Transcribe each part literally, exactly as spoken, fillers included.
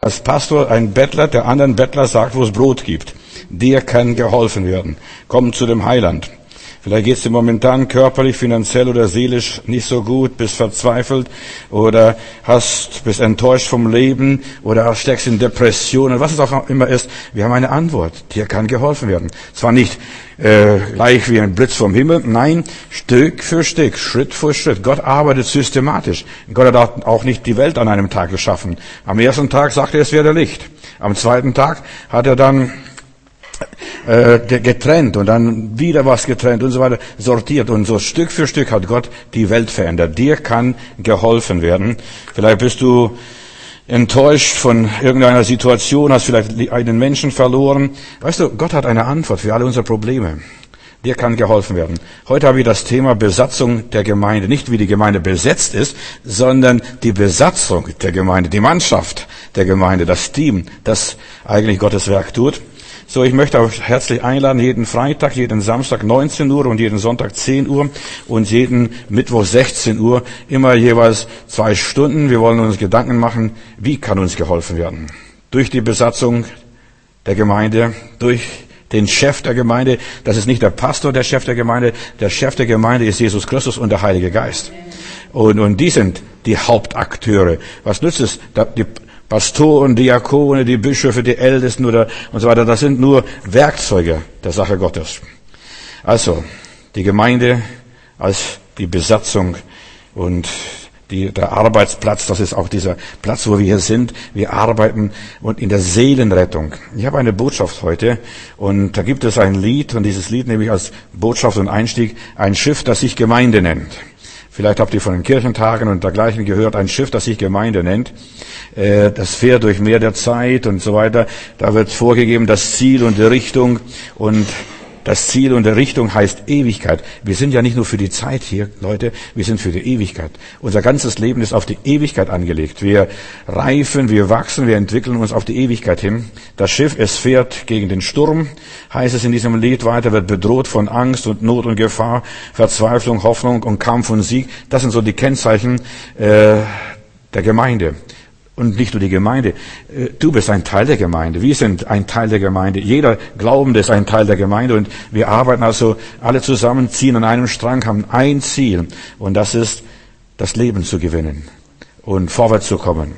als Pastor ein Bettler, der anderen Bettler sagt, wo es Brot gibt. Dir kann geholfen werden. Komm zu dem Heiland. Vielleicht geht es dir momentan körperlich, finanziell oder seelisch nicht so gut, bist verzweifelt oder hast, bist enttäuscht vom Leben oder steckst in Depressionen, was es auch immer ist. Wir haben eine Antwort. Dir kann geholfen werden. Zwar nicht äh, gleich wie ein Blitz vom Himmel, nein, Stück für Stück, Schritt für Schritt. Gott arbeitet systematisch. Gott hat auch nicht die Welt an einem Tag geschaffen. Am ersten Tag sagte er, es werde Licht. Am zweiten Tag hat er dann äh, getrennt und dann wieder was getrennt und so weiter, sortiert. Und so Stück für Stück hat Gott die Welt verändert. Dir kann geholfen werden. Vielleicht bist du enttäuscht von irgendeiner Situation, hast vielleicht einen Menschen verloren. Weißt du, Gott hat eine Antwort für alle unsere Probleme. Dir kann geholfen werden. Heute habe ich das Thema Besatzung der Gemeinde. Nicht wie die Gemeinde besetzt ist, sondern die Besatzung der Gemeinde, die Mannschaft der Gemeinde, das Team, das eigentlich Gottes Werk tut. So, ich möchte euch herzlich einladen, jeden Freitag, jeden Samstag neunzehn Uhr und jeden Sonntag zehn Uhr und jeden Mittwoch sechzehn Uhr, immer jeweils zwei Stunden. Wir wollen uns Gedanken machen, wie kann uns geholfen werden? Durch die Besatzung der Gemeinde, durch den Chef der Gemeinde. Das ist nicht der Pastor, der Chef der Gemeinde. Der Chef der Gemeinde ist Jesus Christus und der Heilige Geist. Und, und die sind die Hauptakteure. Was nützt es? Die Pastoren, Diakone, die Bischöfe, die Ältesten oder und so weiter, das sind nur Werkzeuge der Sache Gottes. Also, die Gemeinde als die Besatzung und die, der Arbeitsplatz, das ist auch dieser Platz, wo wir hier sind. Wir arbeiten und in der Seelenrettung. Ich habe eine Botschaft heute und da gibt es ein Lied und dieses Lied nehme ich als Botschaft und Einstieg, ein Schiff, das sich Gemeinde nennt. Vielleicht habt ihr von den Kirchentagen und dergleichen gehört, ein Schiff, das sich Gemeinde nennt. Das fährt durch Meer der Zeit und so weiter. Da wird vorgegeben das Ziel und die Richtung. Und das Ziel und die Richtung heißt Ewigkeit. Wir sind ja nicht nur für die Zeit hier, Leute, wir sind für die Ewigkeit. Unser ganzes Leben ist auf die Ewigkeit angelegt. Wir reifen, wir wachsen, wir entwickeln uns auf die Ewigkeit hin. Das Schiff, es fährt gegen den Sturm, heißt es in diesem Lied weiter, wird bedroht von Angst und Not und Gefahr, Verzweiflung, Hoffnung und Kampf und Sieg. Das sind so die Kennzeichen äh, der Gemeinde. Und nicht nur die Gemeinde. Du bist ein Teil der Gemeinde. Wir sind ein Teil der Gemeinde. Jeder Glaubende ist ein Teil der Gemeinde. Und wir arbeiten also alle zusammen, ziehen an einem Strang, haben ein Ziel. Und das ist, das Leben zu gewinnen und vorwärts zu kommen.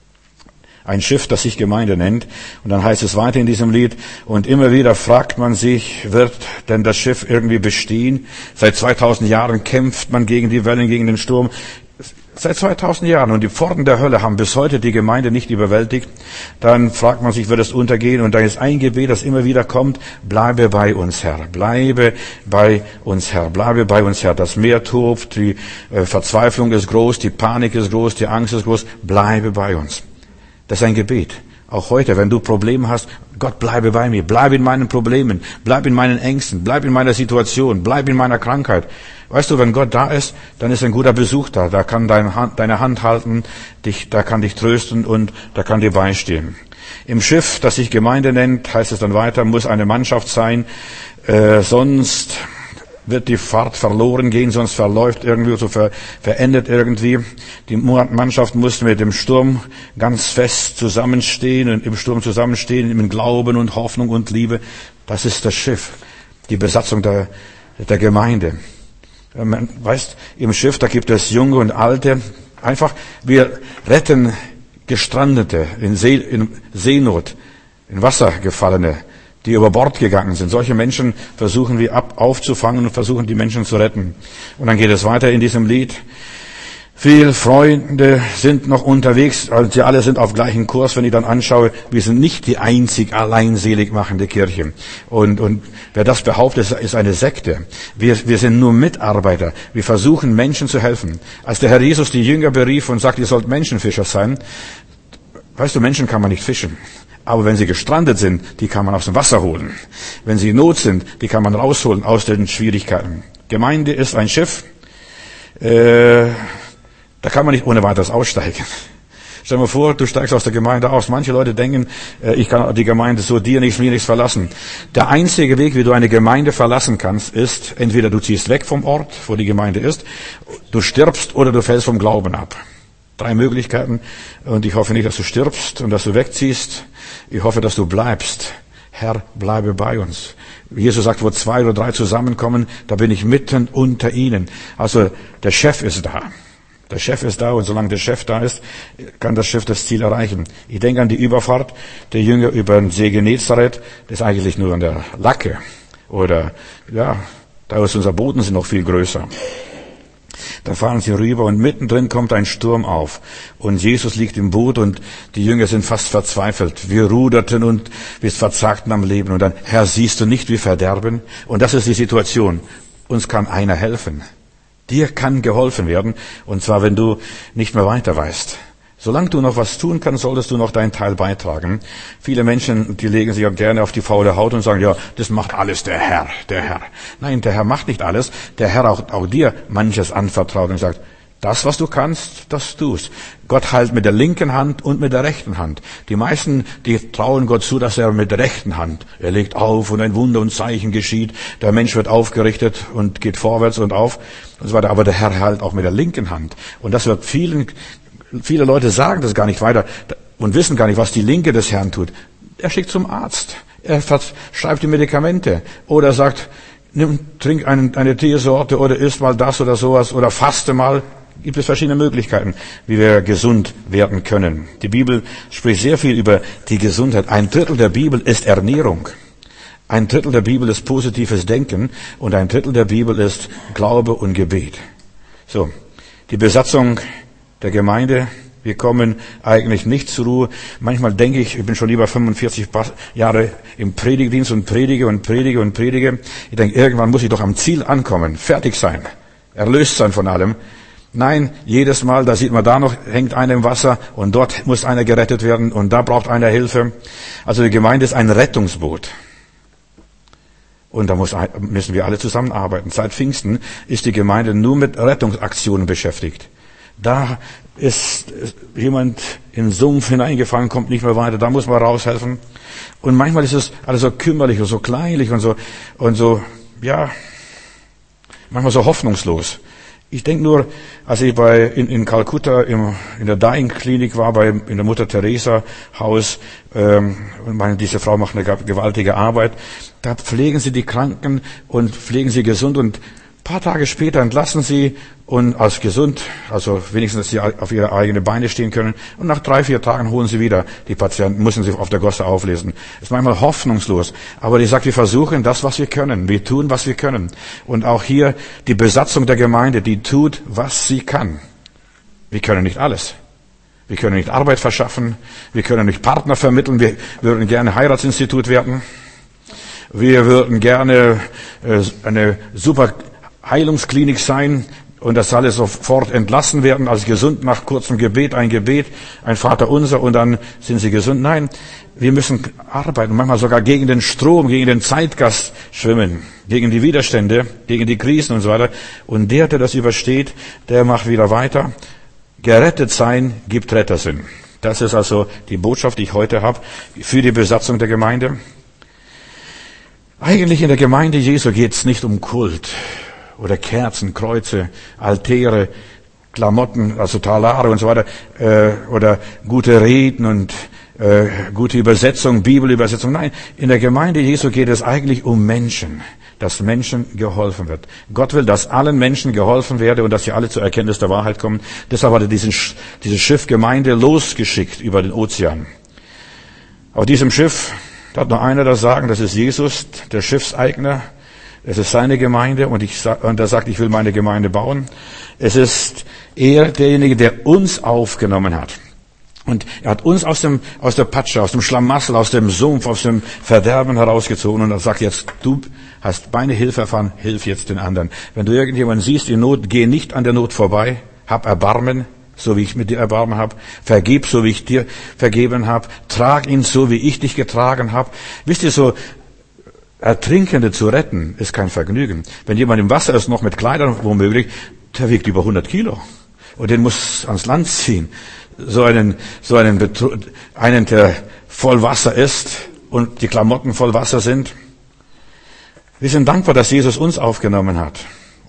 Ein Schiff, das sich Gemeinde nennt. Und dann heißt es weiter in diesem Lied, und immer wieder fragt man sich, wird denn das Schiff irgendwie bestehen? Seit zweitausend Jahren kämpft man gegen die Wellen, gegen den Sturm. Seit zweitausend Jahren. Und die Pforten der Hölle haben bis heute die Gemeinde nicht überwältigt. Dann fragt man sich, wird es untergehen? Und da ist ein Gebet, das immer wieder kommt. Bleibe bei uns, Herr. Bleibe bei uns, Herr. Bleibe bei uns, Herr. Das Meer tobt, die äh, Verzweiflung ist groß, die Panik ist groß, die Angst ist groß. Bleibe bei uns. Das ist ein Gebet. Auch heute, wenn du Probleme hast, Gott, bleibe bei mir. Bleib in meinen Problemen. Bleib in meinen Ängsten. Bleib in meiner Situation. Bleib in meiner Krankheit. Weißt du, wenn Gott da ist, dann ist ein guter Besuch da. Da kann deine Hand, deine Hand halten, dich, da kann dich trösten und da kann dir beistehen. Im Schiff, das sich Gemeinde nennt, heißt es dann weiter, muss eine Mannschaft sein, äh, sonst wird die Fahrt verloren gehen, sonst verläuft irgendwie, so ver, verendet irgendwie. Die Mannschaft muss mit dem Sturm ganz fest zusammenstehen und im Sturm zusammenstehen, im Glauben und Hoffnung und Liebe. Das ist das Schiff, die Besatzung der, der Gemeinde. Man weiß, im Schiff, da gibt es Junge und Alte. Einfach, wir retten Gestrandete, in, See, in Seenot, in Wasser gefallene, die über Bord gegangen sind. Solche Menschen versuchen wir ab, aufzufangen und versuchen die Menschen zu retten. Und dann geht es weiter in diesem Lied. Viele Freunde sind noch unterwegs, also sie alle sind auf gleichen Kurs, wenn ich dann anschaue, wir sind nicht die einzig alleinselig machende Kirche. Und, und wer das behauptet, ist eine Sekte. Wir, wir sind nur Mitarbeiter. Wir versuchen, Menschen zu helfen. Als der Herr Jesus die Jünger berief und sagte, ihr sollt Menschenfischer sein, weißt du, Menschen kann man nicht fischen. Aber wenn sie gestrandet sind, die kann man aus dem Wasser holen. Wenn sie in Not sind, die kann man rausholen aus den Schwierigkeiten. Gemeinde ist ein Schiff, äh, da kann man nicht ohne weiteres aussteigen. Stell dir mal vor, du steigst aus der Gemeinde aus. Manche Leute denken, ich kann die Gemeinde so dir nichts, mir nichts verlassen. Der einzige Weg, wie du eine Gemeinde verlassen kannst, ist, entweder du ziehst weg vom Ort, wo die Gemeinde ist, du stirbst oder du fällst vom Glauben ab. drei Möglichkeiten. Und ich hoffe nicht, dass du stirbst und dass du wegziehst. Ich hoffe, dass du bleibst. Herr, bleibe bei uns. Jesus sagt, wo zwei oder drei zusammenkommen, da bin ich mitten unter ihnen. Also der Chef ist da. Der Chef ist da und solange der Chef da ist, kann das Schiff das Ziel erreichen. Ich denke an die Überfahrt der Jünger über den See Genezareth. Das ist eigentlich nur an der Lacke. Oder, ja, da ist unser Boden sind noch viel größer. Da fahren sie rüber und mittendrin kommt ein Sturm auf. Und Jesus liegt im Boot und die Jünger sind fast verzweifelt. Wir ruderten und wir verzagten am Leben. Und dann, Herr, siehst du nicht, wir verderben? Und das ist die Situation. Uns kann einer helfen. Dir kann geholfen werden. Und zwar, wenn du nicht mehr weiter weißt. Solange du noch was tun kannst, solltest du noch deinen Teil beitragen. Viele Menschen, die legen sich ja gerne auf die faule Haut und sagen, ja, das macht alles der Herr, der Herr. Nein, der Herr macht nicht alles. Der Herr auch, auch dir manches anvertraut und sagt, das, was du kannst, das tust. Gott heilt mit der linken Hand und mit der rechten Hand. Die meisten, die trauen Gott zu, dass er mit der rechten Hand, er legt auf und ein Wunder und Zeichen geschieht. Der Mensch wird aufgerichtet und geht vorwärts und auf und so weiter. Aber der Herr heilt auch mit der linken Hand. Und das wird vielen Viele Leute sagen das gar nicht weiter und wissen gar nicht, was die Linke des Herrn tut. Er schickt zum Arzt. Er schreibt die Medikamente. Oder sagt, nimm, trink eine, eine Teesorte oder isst mal das oder sowas oder faste mal. Gibt es verschiedene Möglichkeiten, wie wir gesund werden können. Die Bibel spricht sehr viel über die Gesundheit. Ein Drittel der Bibel ist Ernährung. Ein Drittel der Bibel ist positives Denken und ein Drittel der Bibel ist Glaube und Gebet. So, die Besatzung der Gemeinde, wir kommen eigentlich nicht zur Ruhe. Manchmal denke ich, ich bin schon über fünfundvierzig Jahre im Predigtdienst und predige und predige und predige. Ich denke, irgendwann muss ich doch am Ziel ankommen, fertig sein, erlöst sein von allem. Nein, jedes Mal, da sieht man, da noch hängt einer im Wasser und dort muss einer gerettet werden und da braucht einer Hilfe. Also die Gemeinde ist ein Rettungsboot. Und da muss, müssen wir alle zusammenarbeiten. Seit Pfingsten ist die Gemeinde nur mit Rettungsaktionen beschäftigt. Da ist jemand in den Sumpf hineingefallen, kommt nicht mehr weiter, da muss man raushelfen. Und manchmal ist es alles so kümmerlich und so kleinlich und so, und so, ja, manchmal so hoffnungslos. Ich denke nur, als ich bei, in, in Kalkutta im, in der Dying-Klinik war, bei, in der Mutter-Teresa-Haus, ähm, und meine, diese Frau macht eine gewaltige Arbeit, da pflegen sie die Kranken und pflegen sie gesund und ein paar Tage später entlassen sie und als gesund, also wenigstens, dass sie auf ihre eigenen Beine stehen können. Und nach drei, vier Tagen holen sie wieder die Patienten, müssen sie auf der Gosse auflesen. Ist manchmal hoffnungslos. Aber die sagt, wir versuchen das, was wir können. Wir tun, was wir können. Und auch hier die Besatzung der Gemeinde, die tut, was sie kann. Wir können nicht alles. Wir können nicht Arbeit verschaffen. Wir können nicht Partner vermitteln. Wir würden gerne Heiratsinstitut werden. Wir würden gerne äh, eine super Heilungsklinik sein und das soll sofort entlassen werden, als gesund nach kurzem Gebet, ein Gebet, ein Vaterunser und dann sind sie gesund. Nein, wir müssen arbeiten, manchmal sogar gegen den Strom, gegen den Zeitgeist schwimmen, gegen die Widerstände, gegen die Krisen und so weiter. Und der, der das übersteht, der macht wieder weiter. Gerettet sein gibt Rettersinn. Das ist also die Botschaft, die ich heute habe für die Besatzung der Gemeinde. Eigentlich in der Gemeinde Jesu geht es nicht um Kult oder Kerzen, Kreuze, Altäre, Klamotten, also Talare und so weiter, äh, oder gute Reden und äh, gute Übersetzung, Bibelübersetzung. Nein, in der Gemeinde Jesu geht es eigentlich um Menschen, dass Menschen geholfen wird. Gott will, dass allen Menschen geholfen werde und dass sie alle zur Erkenntnis der Wahrheit kommen. Deshalb hat er diesen, dieses Schiff Gemeinde losgeschickt über den Ozean. Auf diesem Schiff, da hat nur einer das Sagen, das ist Jesus, der Schiffseigner. Es ist seine Gemeinde und, ich, und er sagt, ich will meine Gemeinde bauen. Es ist er derjenige, der uns aufgenommen hat. Und er hat uns aus dem, aus der Patsche, aus dem Schlamassel, aus dem Sumpf, aus dem Verderben herausgezogen und er sagt jetzt, du hast meine Hilfe erfahren, hilf jetzt den anderen. Wenn du irgendjemanden siehst in Not, geh nicht an der Not vorbei, hab Erbarmen, so wie ich mit dir Erbarmen habe, vergib, so wie ich dir vergeben habe, trag ihn, so wie ich dich getragen habe. Wisst ihr, so Ertrinkende zu retten, ist kein Vergnügen. Wenn jemand im Wasser ist, noch mit Kleidern womöglich, der wiegt über hundert Kilo. Und den muss ans Land ziehen. So einen, so einen, Betru- einen, der voll Wasser ist und die Klamotten voll Wasser sind. Wir sind dankbar, dass Jesus uns aufgenommen hat.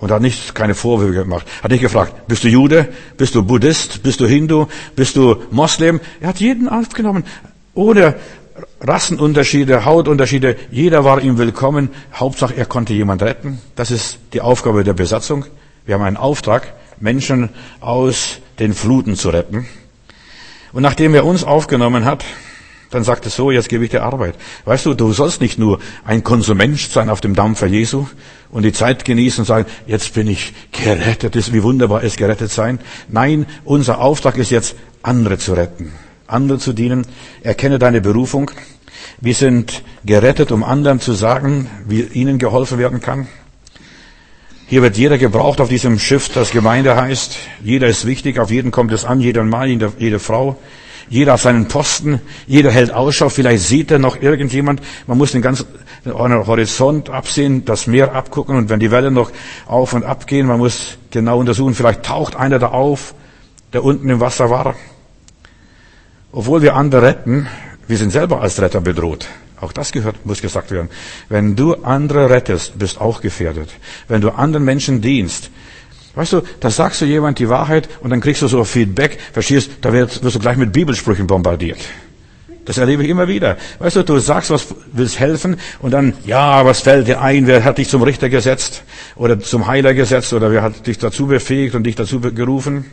Und hat nicht, keine Vorwürfe gemacht. Hat nicht gefragt, bist du Jude? Bist du Buddhist? Bist du Hindu? Bist du Moslem? Er hat jeden aufgenommen. Ohne Rassenunterschiede, Hautunterschiede. Jeder war ihm willkommen. Hauptsache, er konnte jemand retten. Das ist die Aufgabe der Besatzung. Wir haben einen Auftrag, Menschen aus den Fluten zu retten. Und nachdem er uns aufgenommen hat, dann sagt es so, jetzt gebe ich dir Arbeit. Weißt du, du sollst nicht nur ein Konsument sein auf dem Dampfer Jesu und die Zeit genießen und sagen, jetzt bin ich gerettet, ist wie wunderbar ist gerettet sein. Nein, unser Auftrag ist jetzt, andere zu retten, andere zu dienen. Erkenne deine Berufung. Wir sind gerettet, um anderen zu sagen, wie ihnen geholfen werden kann. Hier wird jeder gebraucht auf diesem Schiff, das Gemeinde heißt. Jeder ist wichtig, auf jeden kommt es an, jeder Mann, jede, jede Frau. Jeder auf seinen Posten, jeder hält Ausschau, vielleicht sieht er noch irgendjemand. Man muss den ganzen Horizont absehen, das Meer abgucken und wenn die Wellen noch auf und ab gehen, man muss genau untersuchen, vielleicht taucht einer da auf, der unten im Wasser war. Obwohl wir andere retten, wir sind selber als Retter bedroht. Auch das gehört, muss gesagt werden. Wenn du andere rettest, bist auch gefährdet. Wenn du anderen Menschen dienst, weißt du, da sagst du jemand die Wahrheit und dann kriegst du so Feedback, verstehst, da wirst, wirst du gleich mit Bibelsprüchen bombardiert. Das erlebe ich immer wieder. Weißt du, du sagst was, willst helfen und dann, ja, was fällt dir ein, wer hat dich zum Richter gesetzt oder zum Heiler gesetzt oder wer hat dich dazu befähigt und dich dazu gerufen?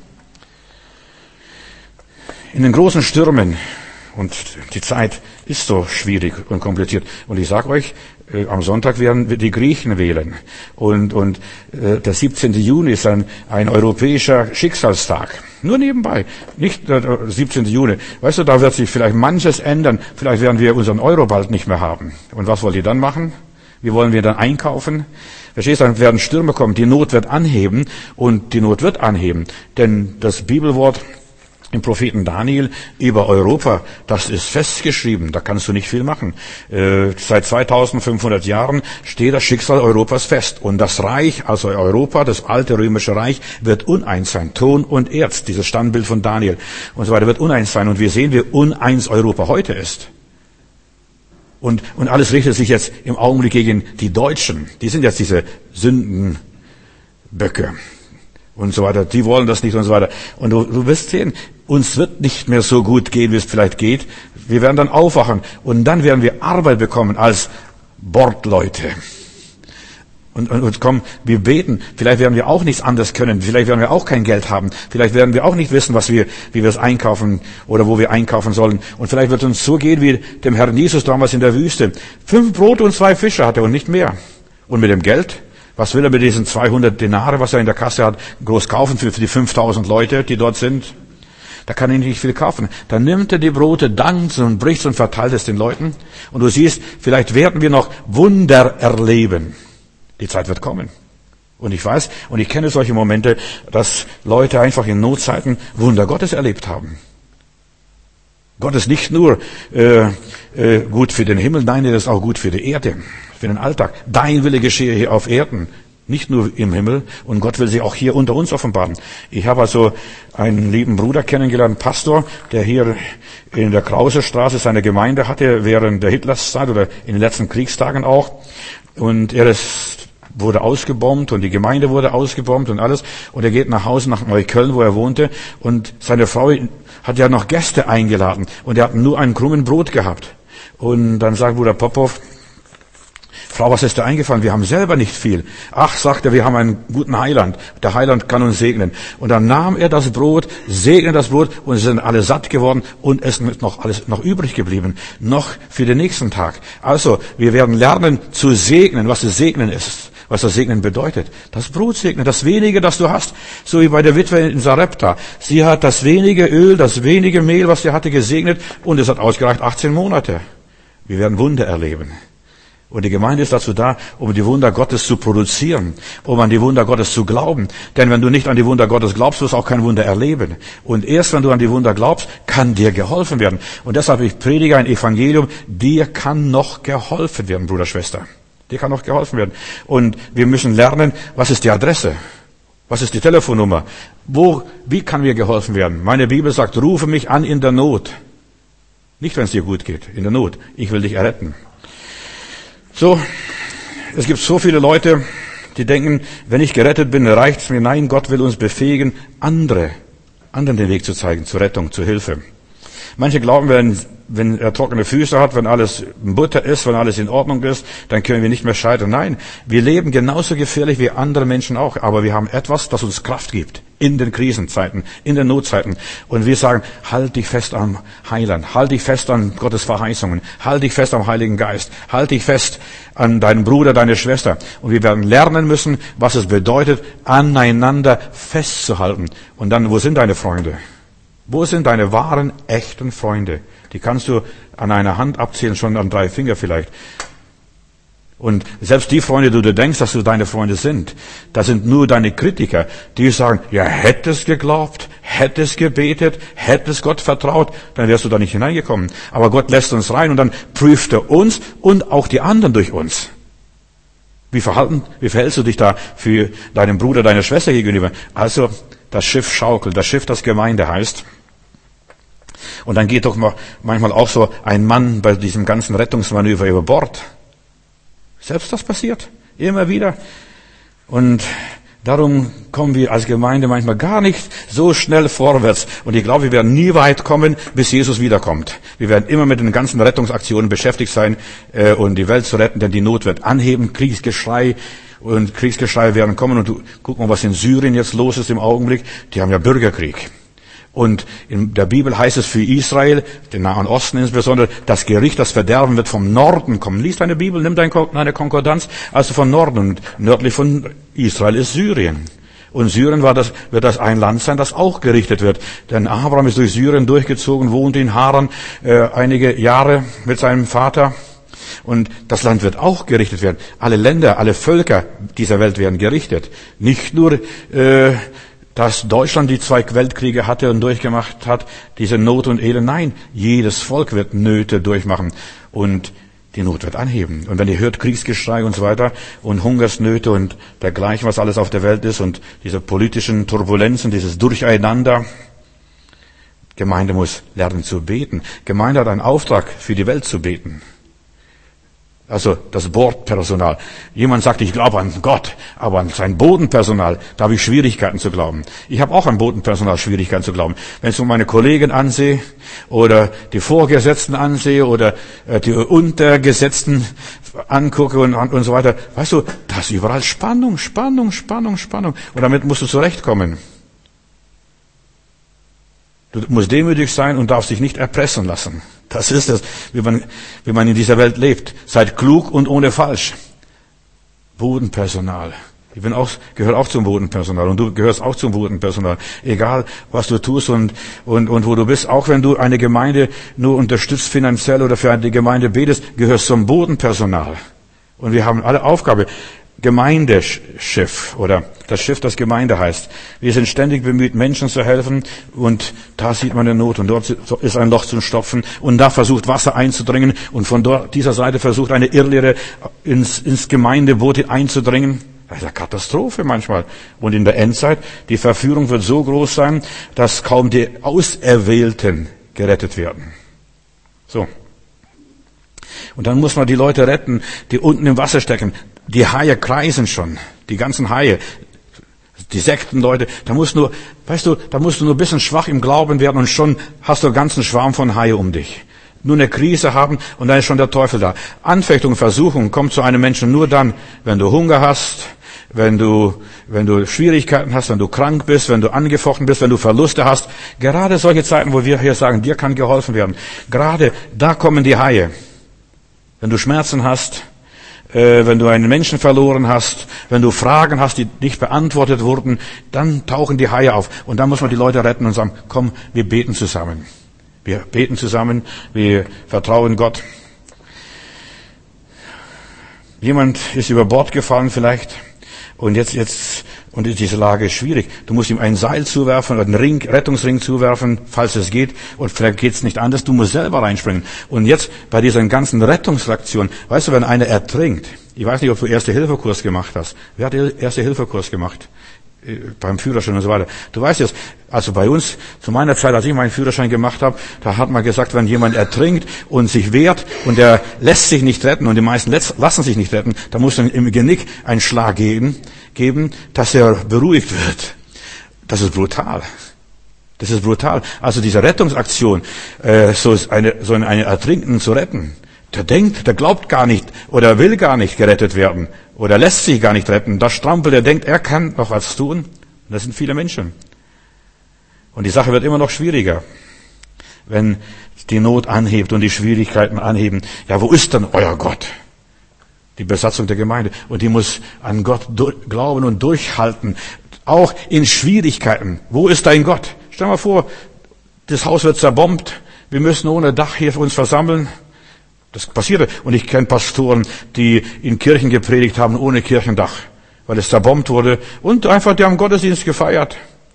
In den großen Stürmen, und die Zeit ist so schwierig und kompliziert. Und ich sage euch, äh, am Sonntag werden wir die Griechen wählen. Und, und äh, der siebzehnten Juni ist ein, ein europäischer Schicksalstag. Nur nebenbei, nicht der siebzehnten Juni. Weißt du, da wird sich vielleicht manches ändern. Vielleicht werden wir unseren Euro bald nicht mehr haben. Und was wollt ihr dann machen? Wie wollen wir dann einkaufen? Verstehst du, dann werden Stürme kommen. Die Not wird anheben und die Not wird anheben. Denn das Bibelwort im Propheten Daniel über Europa, das ist festgeschrieben, da kannst du nicht viel machen. Äh, seit zweitausendfünfhundert Jahren steht das Schicksal Europas fest. Und das Reich, also Europa, das alte römische Reich, wird uneins sein. Ton und Erz, dieses Standbild von Daniel und so weiter, wird uneins sein. Und wir sehen, wie uneins Europa heute ist. Und, und alles richtet sich jetzt im Augenblick gegen die Deutschen. Die sind jetzt diese Sündenböcke. Und so weiter, die wollen das nicht und so weiter. Und du, du wirst sehen, uns wird nicht mehr so gut gehen, wie es vielleicht geht. Wir werden dann aufwachen und dann werden wir Arbeit bekommen als Bordleute. Und, und, und komm, wir beten. Vielleicht werden wir auch nichts anderes können. Vielleicht werden wir auch kein Geld haben. Vielleicht werden wir auch nicht wissen, was wir, wie wir es einkaufen oder wo wir einkaufen sollen. Und vielleicht wird uns so gehen wie dem Herrn Jesus damals in der Wüste. Fünf Brote und zwei Fische hatte er und nicht mehr. Und mit dem Geld? Was will er mit diesen zweihundert Denare, was er in der Kasse hat, groß kaufen für, für die fünftausend Leute, die dort sind? Da kann er nicht viel kaufen. Dann nimmt er die Brote, dankt und bricht und verteilt es den Leuten. Und du siehst, vielleicht werden wir noch Wunder erleben. Die Zeit wird kommen. Und ich weiß, und ich kenne solche Momente, dass Leute einfach in Notzeiten Wunder Gottes erlebt haben. Gott ist nicht nur äh, äh, gut für den Himmel, nein, er ist auch gut für die Erde, für den Alltag. Dein Wille geschehe hier auf Erden, nicht nur im Himmel. Und Gott will sich auch hier unter uns offenbaren. Ich habe also einen lieben Bruder kennengelernt, einen Pastor, der hier in der Krausestraße seine Gemeinde hatte, während der Hitlerzeit oder in den letzten Kriegstagen auch. Und er ist, wurde ausgebombt und die Gemeinde wurde ausgebombt und alles. Und er geht nach Hause, nach Neukölln, wo er wohnte. Und seine Frau hat ja noch Gäste eingeladen. Und er hat nur einen krummen Brot gehabt. Und dann sagt Bruder Popov, Frau, was ist dir eingefallen? Wir haben selber nicht viel. Ach, sagt er, wir haben einen guten Heiland. Der Heiland kann uns segnen. Und dann nahm er das Brot, segnete das Brot und sie sind alle satt geworden und es ist noch alles noch übrig geblieben. Noch für den nächsten Tag. Also, wir werden lernen zu segnen, was das Segnen ist. Was das Segnen bedeutet. Das Brot segnen, das wenige, das du hast. So wie bei der Witwe in Sarepta. Sie hat das wenige Öl, das wenige Mehl, was sie hatte, gesegnet und es hat ausgereicht achtzehn Monate. Wir werden Wunder erleben. Und die Gemeinde ist dazu da, um die Wunder Gottes zu produzieren, um an die Wunder Gottes zu glauben. Denn wenn du nicht an die Wunder Gottes glaubst, wirst du auch kein Wunder erleben. Und erst wenn du an die Wunder glaubst, kann dir geholfen werden. Und deshalb, ich predige ein Evangelium, dir kann noch geholfen werden, Bruder, Schwester. Dir kann noch geholfen werden. Und wir müssen lernen, was ist die Adresse? Was ist die Telefonnummer? Wo, wie kann mir geholfen werden? Meine Bibel sagt, rufe mich an in der Not. Nicht, wenn es dir gut geht, in der Not. Ich will dich erretten. So, es gibt so viele Leute, die denken, wenn ich gerettet bin, reicht's mir. Nein, Gott will uns befähigen, andere, anderen den Weg zu zeigen, zur Rettung, zur Hilfe. Manche glauben, wenn, wenn er trockene Füße hat, wenn alles Butter ist, wenn alles in Ordnung ist, dann können wir nicht mehr scheitern. Nein, wir leben genauso gefährlich wie andere Menschen auch, aber wir haben etwas, das uns Kraft gibt in den Krisenzeiten, in den Notzeiten. Und wir sagen, halt dich fest am Heiland, halt dich fest an Gottes Verheißungen, halt dich fest am Heiligen Geist, halt dich fest an deinen Bruder, deine Schwester. Und wir werden lernen müssen, was es bedeutet, aneinander festzuhalten. Und dann, wo sind deine Freunde? Wo sind deine wahren, echten Freunde? Die kannst du an einer Hand abzählen, schon an drei Finger vielleicht. Und selbst die Freunde, die du denkst, dass du deine Freunde sind, das sind nur deine Kritiker, die sagen, ja, hättest geglaubt, hättest gebetet, hättest Gott vertraut, dann wärst du da nicht hineingekommen. Aber Gott lässt uns rein und dann prüft er uns und auch die anderen durch uns. Wie verhalten, wie verhältst du dich da für deinen Bruder, deine Schwester gegenüber? Also, das Schiff schaukelt, das Schiff, das Gemeinde heißt. Und dann geht doch manchmal auch so ein Mann bei diesem ganzen Rettungsmanöver über Bord. Selbst das passiert. Immer wieder. Und darum kommen wir als Gemeinde manchmal gar nicht so schnell vorwärts. Und ich glaube, wir werden nie weit kommen, bis Jesus wiederkommt. Wir werden immer mit den ganzen Rettungsaktionen beschäftigt sein, äh, und die Welt zu retten, denn die Not wird anheben, Kriegsgeschrei und Kriegsgeschrei werden kommen. Und du, guck mal, was in Syrien jetzt los ist im Augenblick. Die haben ja Bürgerkrieg. Und in der Bibel heißt es für Israel, den Nahen Osten insbesondere, das Gericht, das Verderben wird vom Norden kommen. Lies deine Bibel, nimm deine Konkordanz, also von Norden. Und nördlich von Israel ist Syrien. Und Syrien war das, wird das ein Land sein, das auch gerichtet wird. Denn Abraham ist durch Syrien durchgezogen, wohnt in Haran äh, einige Jahre mit seinem Vater. Und das Land wird auch gerichtet werden. Alle Länder, alle Völker dieser Welt werden gerichtet. Nicht nur äh, dass Deutschland die zwei Weltkriege hatte und durchgemacht hat, diese Not und Elend. Nein, jedes Volk wird Nöte durchmachen und die Not wird anheben. Und wenn ihr hört Kriegsgeschrei und so weiter und Hungersnöte und dergleichen, was alles auf der Welt ist und diese politischen Turbulenzen, dieses Durcheinander, Gemeinde muss lernen zu beten. Gemeinde hat einen Auftrag, für die Welt zu beten. Also das Bordpersonal. Jemand sagt, ich glaube an Gott, aber an sein Bodenpersonal, da habe ich Schwierigkeiten zu glauben. Ich habe auch an Bodenpersonal Schwierigkeiten zu glauben. Wenn ich so meine Kollegen ansehe oder die Vorgesetzten ansehe oder die Untergesetzten angucke und, und so weiter, weißt du, da ist überall Spannung, Spannung, Spannung, Spannung. Und damit musst du zurechtkommen. Du musst demütig sein und darfst dich nicht erpressen lassen. Das ist es, wie man, wie man in dieser Welt lebt. Seid klug und ohne falsch. Bodenpersonal. Ich bin auch, gehöre auch zum Bodenpersonal und du gehörst auch zum Bodenpersonal. Egal, was du tust und, und, und wo du bist. Auch wenn du eine Gemeinde nur unterstützt finanziell oder für eine Gemeinde betest, gehörst zum Bodenpersonal. Und wir haben alle Aufgabe. Gemeindeschiff oder das Schiff, das Gemeinde heißt. Wir sind ständig bemüht, Menschen zu helfen und da sieht man eine Not und dort ist ein Loch zum Stopfen und da versucht Wasser einzudringen und von dort, dieser Seite versucht eine Irrlehre ins, ins Gemeindeboot einzudringen. Das ist eine Katastrophe manchmal. Und in der Endzeit, die Verführung wird so groß sein, dass kaum die Auserwählten gerettet werden. So. Und dann muss man die Leute retten, die unten im Wasser stecken. Die Haie kreisen schon. Die ganzen Haie. Die Sektenleute. Da musst du, weißt du, da musst du nur ein bisschen schwach im Glauben werden und schon hast du einen ganzen Schwarm von Haie um dich. Nur eine Krise haben und dann ist schon der Teufel da. Anfechtung, Versuchung kommt zu einem Menschen nur dann, wenn du Hunger hast, wenn du, wenn du Schwierigkeiten hast, wenn du krank bist, wenn du angefochten bist, wenn du Verluste hast. Gerade solche Zeiten, wo wir hier sagen, dir kann geholfen werden. Gerade da kommen die Haie. Wenn du Schmerzen hast, äh, wenn du einen Menschen verloren hast, wenn du Fragen hast, die nicht beantwortet wurden, dann tauchen die Haie auf. Und dann muss man die Leute retten und sagen, komm, wir beten zusammen. Wir beten zusammen, wir vertrauen Gott. Jemand ist über Bord gefallen vielleicht und jetzt, jetzt, und diese Lage ist schwierig. Du musst ihm ein Seil zuwerfen oder einen Ring, Rettungsring zuwerfen, falls es geht. Und vielleicht geht's nicht anders. Du musst selber reinspringen. Und jetzt bei dieser ganzen Rettungsaktion, weißt du, wenn einer ertrinkt, ich weiß nicht, ob du Erste-Hilfe-Kurs gemacht hast. Wer hat Erste-Hilfe-Kurs gemacht? beim Führerschein und so weiter. Du weißt jetzt, also bei uns, zu meiner Zeit, als ich meinen Führerschein gemacht habe, da hat man gesagt, wenn jemand ertrinkt und sich wehrt und der lässt sich nicht retten und die meisten lassen sich nicht retten, da muss dann im Genick einen Schlag geben, geben, dass er beruhigt wird. Das ist brutal. Das ist brutal. Also diese Rettungsaktion, äh, so eine, so eine Ertrinkenden zu retten, der denkt, der glaubt gar nicht oder will gar nicht gerettet werden oder lässt sich gar nicht retten. Da strampelt er, denkt, er kann noch was tun. Und das sind viele Menschen. Und die Sache wird immer noch schwieriger, wenn die Not anhebt und die Schwierigkeiten anheben. Ja, wo ist denn euer Gott? Die Besatzung der Gemeinde. Und die muss an Gott glauben und durchhalten. Auch in Schwierigkeiten. Wo ist dein Gott? Stell dir mal vor, das Haus wird zerbombt. Wir müssen ohne Dach hier uns versammeln. Das passierte. Und ich kenne Pastoren, die in Kirchen gepredigt haben ohne Kirchendach, weil es zerbombt wurde. Und einfach, die haben Gottesdienst gefeiert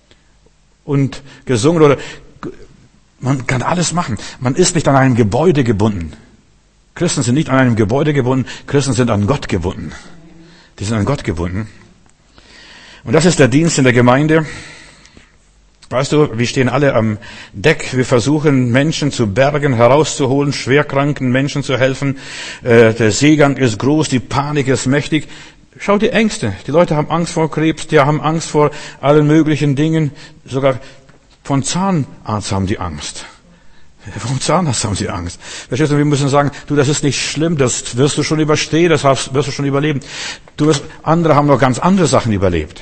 und gesungen. Oder man kann alles machen. Man ist nicht an einem Gebäude gebunden. Christen sind nicht an einem Gebäude gebunden. Christen sind an Gott gebunden. Die sind an Gott gebunden. Und das ist der Dienst in der Gemeinde. Weißt du, wir stehen alle am Deck. Wir versuchen, Menschen zu bergen, herauszuholen, schwerkranken Menschen zu helfen. Äh, der Seegang ist groß, die Panik ist mächtig. Schau die Ängste. Die Leute haben Angst vor Krebs, die haben Angst vor allen möglichen Dingen. Sogar von Zahnarzt haben die Angst. Vom Zahnarzt haben sie Angst. Verstehst du, wir müssen sagen, du, das ist nicht schlimm, das wirst du schon überstehen, das wirst du schon überleben. Du wirst, andere haben noch ganz andere Sachen überlebt.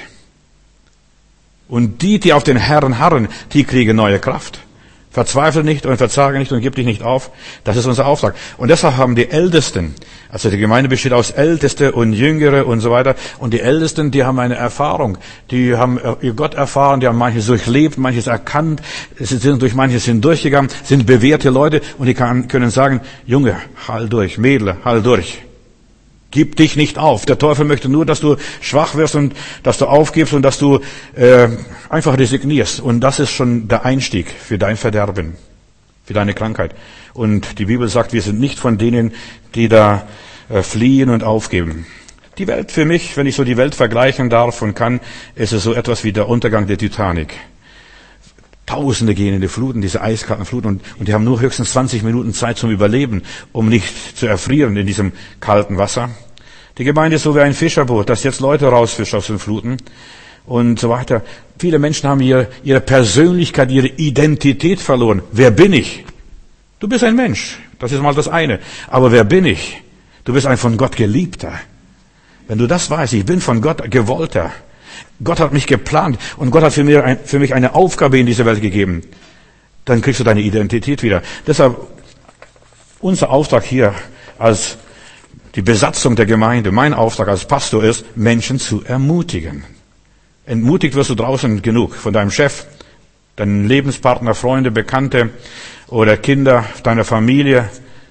Und die, die auf den Herrn harren, die kriegen neue Kraft. Verzweifle nicht und verzage nicht und gib dich nicht auf. Das ist unser Auftrag. Und deshalb haben die Ältesten, also die Gemeinde besteht aus Älteste und Jüngere und so weiter. Und die Ältesten, die haben eine Erfahrung. Die haben ihr Gott erfahren, die haben manches durchlebt, manches erkannt, sie sind durch manches hindurchgegangen, sind bewährte Leute und die kann, können sagen, Junge, halt durch, Mädel, halt durch. Gib dich nicht auf. Der Teufel möchte nur, dass du schwach wirst und dass du aufgibst und dass du äh, einfach resignierst. Und das ist schon der Einstieg für dein Verderben, für deine Krankheit. Und die Bibel sagt, wir sind nicht von denen, die da äh, fliehen und aufgeben. Die Welt für mich, wenn ich so die Welt vergleichen darf und kann, ist es so etwas wie der Untergang der Titanic. Tausende gehen in die Fluten, diese eiskalten Fluten, und, und die haben nur höchstens zwanzig Minuten Zeit zum Überleben, um nicht zu erfrieren in diesem kalten Wasser. Die Gemeinde ist so wie ein Fischerboot, das jetzt Leute rausfischt aus den Fluten und so weiter. Viele Menschen haben ihre, ihre Persönlichkeit, ihre Identität verloren. Wer bin ich? Du bist ein Mensch, das ist mal das eine. Aber wer bin ich? Du bist ein von Gott Geliebter. Wenn du das weißt, ich bin von Gott Gewollter. Gott hat mich geplant und Gott hat für mich, ein, für mich eine Aufgabe in dieser Welt gegeben. Dann kriegst du deine Identität wieder. Deshalb unser Auftrag hier als die Besatzung der Gemeinde, mein Auftrag als Pastor ist, Menschen zu ermutigen. Entmutigt wirst du draußen genug von deinem Chef, deinen Lebenspartner, Freunde, Bekannte oder Kinder deiner Familie.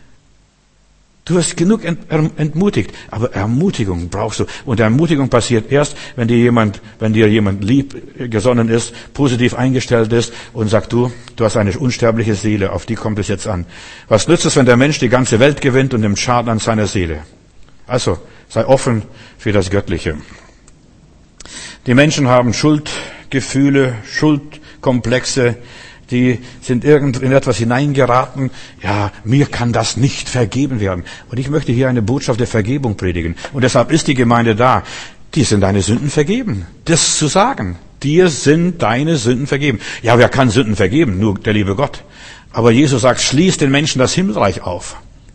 Du wirst genug entmutigt, aber Ermutigung brauchst du. Und Ermutigung passiert erst, wenn dir jemand, wenn dir jemand lieb gesonnen ist, positiv eingestellt ist und sagt, du, du hast eine unsterbliche Seele, auf die kommt es jetzt an. Was nützt es, wenn der Mensch die ganze Welt gewinnt und nimmt Schaden an seiner Seele? Also, sei offen für das Göttliche. Die Menschen haben Schuldgefühle, Schuldkomplexe, die sind irgend in etwas hineingeraten. Ja, mir kann das nicht vergeben werden. Und ich möchte hier eine Botschaft der Vergebung predigen. Und deshalb ist die Gemeinde da. Dir sind deine Sünden vergeben. Das zu sagen. Dir sind deine Sünden vergeben. Ja, wer kann Sünden vergeben? Nur der liebe Gott. Aber Jesus sagt, schließ den Menschen das Himmelreich auf.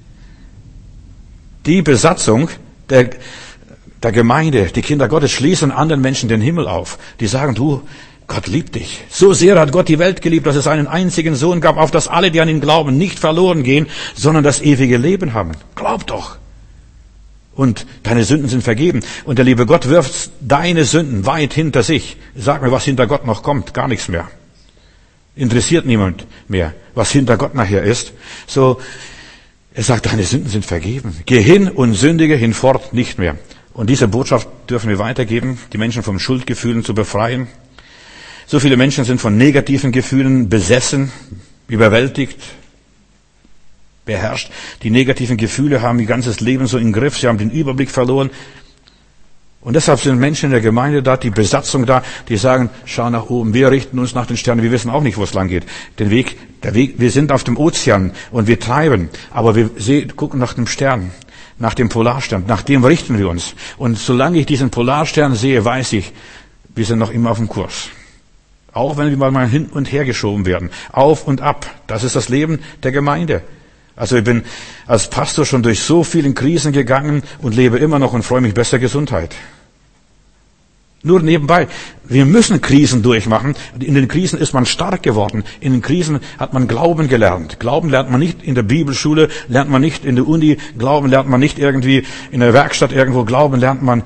Die Besatzung der, der Gemeinde, die Kinder Gottes, schließen anderen Menschen den Himmel auf. Die sagen, du, Gott liebt dich. So sehr hat Gott die Welt geliebt, dass es einen einzigen Sohn gab, auf dass alle, die an ihn glauben, nicht verloren gehen, sondern das ewige Leben haben. Glaub doch. Und deine Sünden sind vergeben. Und der liebe Gott wirft deine Sünden weit hinter sich. Sag mir, was hinter Gott noch kommt. Gar nichts mehr. Interessiert niemand mehr, was hinter Gott nachher ist. So, er sagt, deine Sünden sind vergeben. Geh hin und sündige hinfort nicht mehr. Und diese Botschaft dürfen wir weitergeben, die Menschen vom Schuldgefühlen zu befreien. So viele Menschen sind von negativen Gefühlen besessen, überwältigt, beherrscht. Die negativen Gefühle haben ihr ganzes Leben so im Griff. Sie haben den Überblick verloren. Und deshalb sind Menschen in der Gemeinde da, die Besatzung da, die sagen, schau nach oben, wir richten uns nach den Sternen, wir wissen auch nicht, wo es lang geht. Den Weg, der Weg, wir sind auf dem Ozean und wir treiben, aber wir sehen, gucken nach dem Stern, nach dem Polarstern, nach dem richten wir uns. Und solange ich diesen Polarstern sehe, weiß ich, wir sind noch immer auf dem Kurs. Auch wenn wir mal hin und her geschoben werden. Auf und ab. Das ist das Leben der Gemeinde. Also ich bin als Pastor schon durch so viele Krisen gegangen und lebe immer noch und freue mich bester Gesundheit. Nur nebenbei. Wir müssen Krisen durchmachen. In den Krisen ist man stark geworden. In den Krisen hat man Glauben gelernt. Glauben lernt man nicht in der Bibelschule, lernt man nicht in der Uni. Glauben lernt man nicht irgendwie in der Werkstatt irgendwo. Glauben lernt man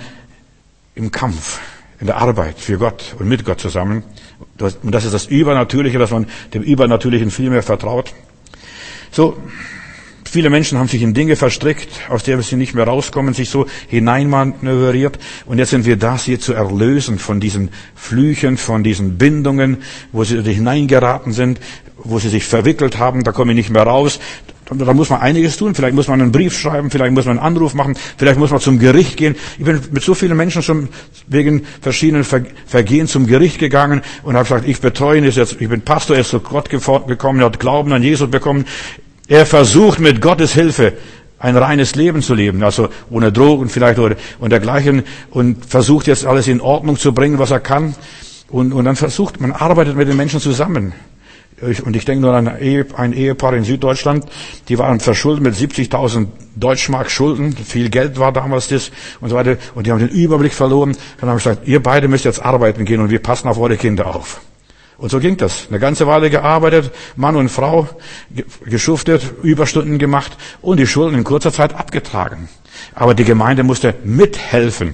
im Kampf, in der Arbeit für Gott und mit Gott zusammen. Und das ist das Übernatürliche, dass man dem Übernatürlichen viel mehr vertraut. So, viele Menschen haben sich in Dinge verstrickt, aus der sie nicht mehr rauskommen, sich so hineinmanövriert. Und jetzt sind wir da, sie zu erlösen von diesen Flüchen, von diesen Bindungen, wo sie hineingeraten sind, wo sie sich verwickelt haben, da kommen sie nicht mehr raus. Da muss man einiges tun. Vielleicht muss man einen Brief schreiben, vielleicht muss man einen Anruf machen, vielleicht muss man zum Gericht gehen. Ich bin mit so vielen Menschen schon wegen verschiedenen Vergehen zum Gericht gegangen und habe gesagt, ich betreue ihn jetzt, ich bin Pastor, er ist zu Gott gekommen, er hat Glauben an Jesus bekommen. Er versucht mit Gottes Hilfe ein reines Leben zu leben, also ohne Drogen vielleicht oder und dergleichen, und versucht jetzt alles in Ordnung zu bringen, was er kann. Und, und dann versucht, man arbeitet mit den Menschen zusammen. Und ich denke nur an ein Ehepaar in Süddeutschland, die waren verschuldet mit siebzigtausend Deutschmark Schulden, viel Geld war damals das und so weiter, und die haben den Überblick verloren. Dann habe ich gesagt, ihr beide müsst jetzt arbeiten gehen und wir passen auf eure Kinder auf. Und so ging das. Eine ganze Weile gearbeitet, Mann und Frau, geschuftet, Überstunden gemacht und die Schulden in kurzer Zeit abgetragen. Aber die Gemeinde musste mithelfen.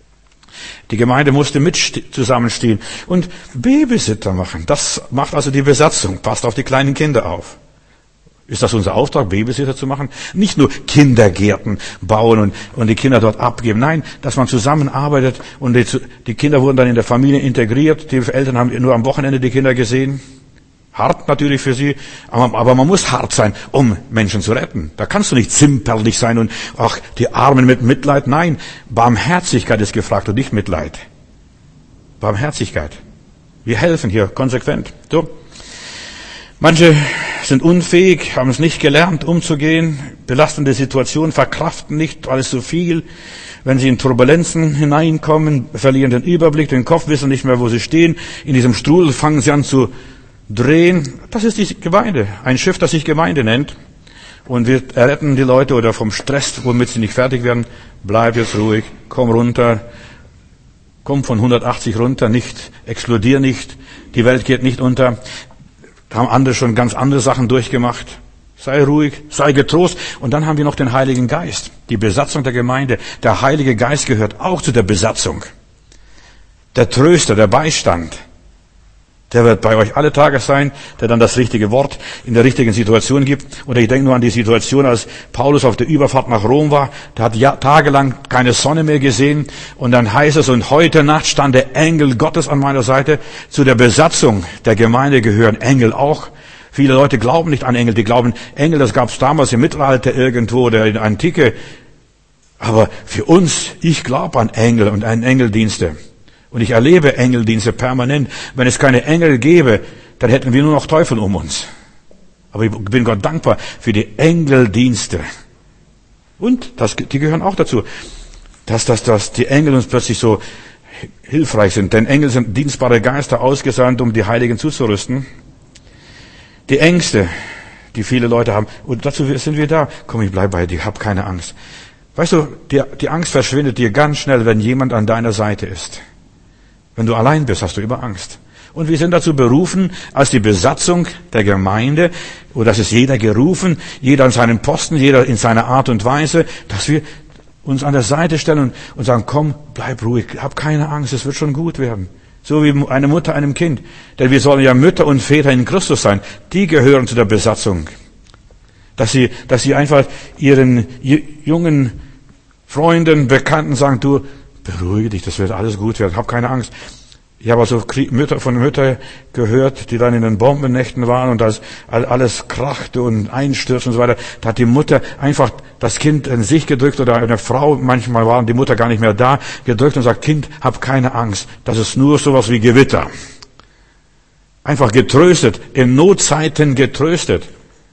Die Gemeinde musste mit zusammenstehen und Babysitter machen. Das macht also die Besatzung. Passt auf die kleinen Kinder auf. Ist das unser Auftrag, Babysitter zu machen? Nicht nur Kindergärten bauen und, und die Kinder dort abgeben. Nein, dass man zusammenarbeitet und die, die Kinder wurden dann in der Familie integriert. Die Eltern haben nur am Wochenende die Kinder gesehen. Hart natürlich für sie, aber, aber man muss hart sein, um Menschen zu retten. Da kannst du nicht zimperlich sein und ach, die Armen mit Mitleid. Nein, Barmherzigkeit ist gefragt und nicht Mitleid. Barmherzigkeit. Wir helfen hier konsequent. So. Manche sind unfähig, haben es nicht gelernt, umzugehen, belastende Situationen, verkraften nicht, alles zu viel. Wenn sie in Turbulenzen hineinkommen, verlieren den Überblick, den Kopf, wissen nicht mehr, wo sie stehen. In diesem Strudel fangen sie an zu drehen. Das ist die Gemeinde. Ein Schiff, das sich Gemeinde nennt. Und wir retten die Leute oder vom Stress, womit sie nicht fertig werden. Bleib jetzt ruhig, komm runter, komm von hundertachtzig runter, nicht, explodier nicht, die Welt geht nicht unter. Da haben andere schon ganz andere Sachen durchgemacht. Sei ruhig, sei getrost. Und dann haben wir noch den Heiligen Geist. Die Besatzung der Gemeinde. Der Heilige Geist gehört auch zu der Besatzung. Der Tröster, der Beistand. Der wird bei euch alle Tage sein, der dann das richtige Wort in der richtigen Situation gibt. Oder ich denke nur an die Situation, als Paulus auf der Überfahrt nach Rom war. Der hat ja tagelang keine Sonne mehr gesehen. Und dann heißt es, und heute Nacht stand der Engel Gottes an meiner Seite. Zu der Besatzung der Gemeinde gehören Engel auch. Viele Leute glauben nicht an Engel. Die glauben, Engel, das gab es damals im Mittelalter irgendwo oder in der Antike. Aber für uns, ich glaube an Engel und an Engeldienste. Und ich erlebe Engeldienste permanent. Wenn es keine Engel gäbe, dann hätten wir nur noch Teufel um uns. Aber ich bin Gott dankbar für die Engeldienste. Und das, die gehören auch dazu, dass, dass, dass die Engel uns plötzlich so hilfreich sind. Denn Engel sind dienstbare Geister ausgesandt, um die Heiligen zuzurüsten. Die Ängste, die viele Leute haben. Und dazu sind wir da. Komm, ich bleib bei dir, hab keine Angst. Weißt du, die, die Angst verschwindet dir ganz schnell, wenn jemand an deiner Seite ist. Wenn du allein bist, hast du immer Angst. Und wir sind dazu berufen, als die Besatzung der Gemeinde, oder das ist jeder gerufen, jeder an seinem Posten, jeder in seiner Art und Weise, dass wir uns an der Seite stellen und, und sagen, komm, bleib ruhig, hab keine Angst, es wird schon gut werden. So wie eine Mutter einem Kind. Denn wir sollen ja Mütter und Väter in Christus sein. Die gehören zu der Besatzung. Dass sie, dass sie einfach ihren jungen Freunden, Bekannten sagen, du, beruhige dich, das wird alles gut werden, hab keine Angst. Ich habe also Mütter, von Müttern gehört, die dann in den Bombennächten waren und das alles krachte und einstürzte und so weiter. Da hat die Mutter einfach das Kind in sich gedrückt oder eine Frau, manchmal waren die Mutter gar nicht mehr da, gedrückt und sagt, Kind, hab keine Angst. Das ist nur sowas wie Gewitter. Einfach getröstet, in Notzeiten getröstet.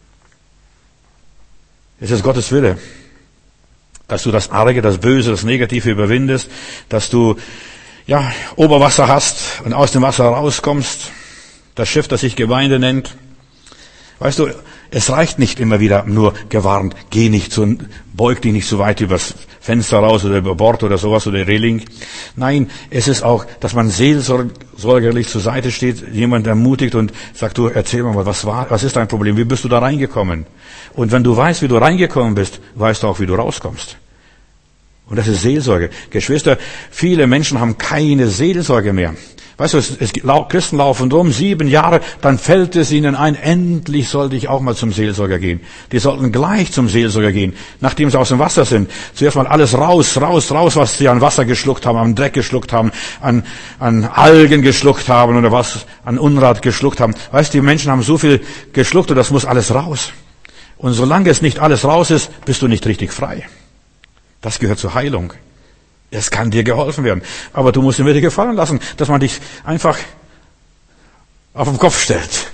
Es ist Gottes Wille, dass du das Arge, das Böse, das Negative überwindest, dass du ja, Oberwasser hast und aus dem Wasser rauskommst. Das Schiff, das sich Gemeinde nennt. Weißt du, es reicht nicht immer wieder nur gewarnt. Geh nicht so, beug dich nicht so weit übers Fenster raus oder über Bord oder sowas oder Reling. Nein, es ist auch, dass man seelsorgerlich zur Seite steht, jemand ermutigt und sagt, du, erzähl mal, was war, was ist dein Problem? Wie bist du da reingekommen? Und wenn du weißt, wie du reingekommen bist, weißt du auch, wie du rauskommst. Und das ist Seelsorge. Geschwister, viele Menschen haben keine Seelsorge mehr. Weißt du, es, es, Christen laufen rum, sieben Jahre, dann fällt es ihnen ein, endlich sollte ich auch mal zum Seelsorger gehen. Die sollten gleich zum Seelsorger gehen, nachdem sie aus dem Wasser sind. Zuerst mal alles raus, raus, raus, was sie an Wasser geschluckt haben, an Dreck geschluckt haben, an, an Algen geschluckt haben oder was, an Unrat geschluckt haben. Weißt du, die Menschen haben so viel geschluckt und das muss alles raus. Und solange es nicht alles raus ist, bist du nicht richtig frei. Das gehört zur Heilung. Es kann dir geholfen werden. Aber du musst dir gefallen lassen, dass man dich einfach auf den Kopf stellt.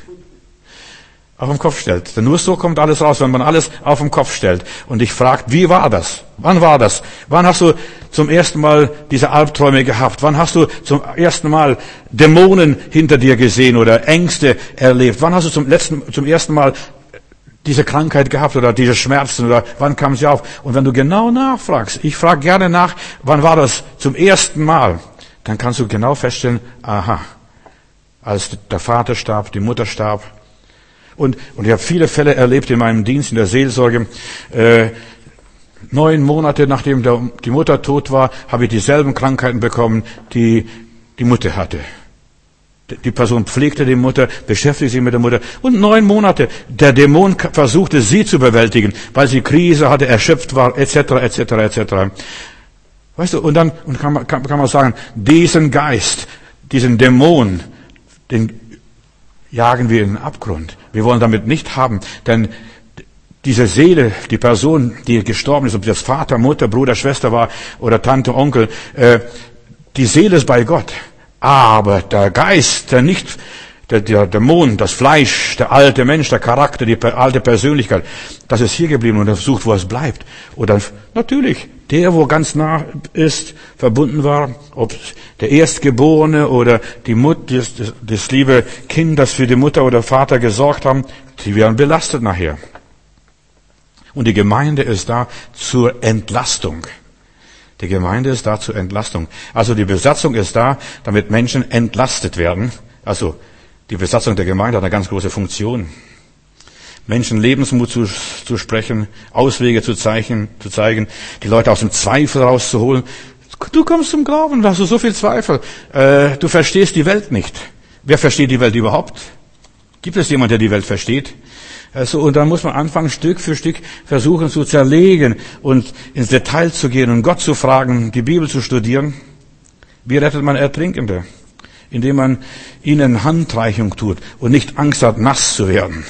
Auf den Kopf stellt. Denn nur so kommt alles raus, wenn man alles auf den Kopf stellt und dich fragt, wie war das? Wann war das? Wann hast du zum ersten Mal diese Albträume gehabt? Wann hast du zum ersten Mal Dämonen hinter dir gesehen oder Ängste erlebt? Wann hast du zum letzten, zum ersten Mal diese Krankheit gehabt oder diese Schmerzen oder wann kam sie auf? Und wenn du genau nachfragst, ich frage gerne nach, wann war das zum ersten Mal, dann kannst du genau feststellen, aha, als der Vater starb, die Mutter starb. Und, und ich habe viele Fälle erlebt in meinem Dienst in der Seelsorge. Äh, neun Monate nachdem der, die Mutter tot war, habe ich dieselben Krankheiten bekommen, die die Mutter hatte. Die Person pflegte die Mutter, beschäftigte sich mit der Mutter. Und neun Monate, der Dämon versuchte, sie zu bewältigen, weil sie Krise hatte, erschöpft war, et cetera, et cetera, et cetera. Weißt du, und dann und kann, man, kann, kann man sagen, diesen Geist, diesen Dämon, den jagen wir in den Abgrund. Wir wollen damit nicht haben, denn diese Seele, die Person, die gestorben ist, ob das Vater, Mutter, Bruder, Schwester war oder Tante, Onkel, äh, die Seele ist bei Gott. Aber der Geist, der nicht, der, der Dämon, das Fleisch, der alte Mensch, der Charakter, die alte Persönlichkeit, das ist hier geblieben und er versucht, wo es bleibt. Oder natürlich, der, wo ganz nah ist, verbunden war, ob der Erstgeborene oder die Mutter, das, das, das liebe Kind, das für die Mutter oder Vater gesorgt haben, die werden belastet nachher. Und die Gemeinde ist da zur Entlastung. Die Gemeinde ist da zur Entlastung. Also die Besatzung ist da, damit Menschen entlastet werden. Also die Besatzung der Gemeinde hat eine ganz große Funktion. Menschen Lebensmut zu, zu sprechen, Auswege zu zeigen, zu zeigen, die Leute aus dem Zweifel rauszuholen. Du kommst zum Glauben, da hast du so viel Zweifel. Äh, du verstehst die Welt nicht. Wer versteht die Welt überhaupt? Gibt es jemand, der die Welt versteht? Also, und dann muss man anfangen, Stück für Stück versuchen zu zerlegen und ins Detail zu gehen und Gott zu fragen, die Bibel zu studieren. Wie rettet man Ertrinkende? Indem man ihnen Handreichung tut und nicht Angst hat, nass zu werden.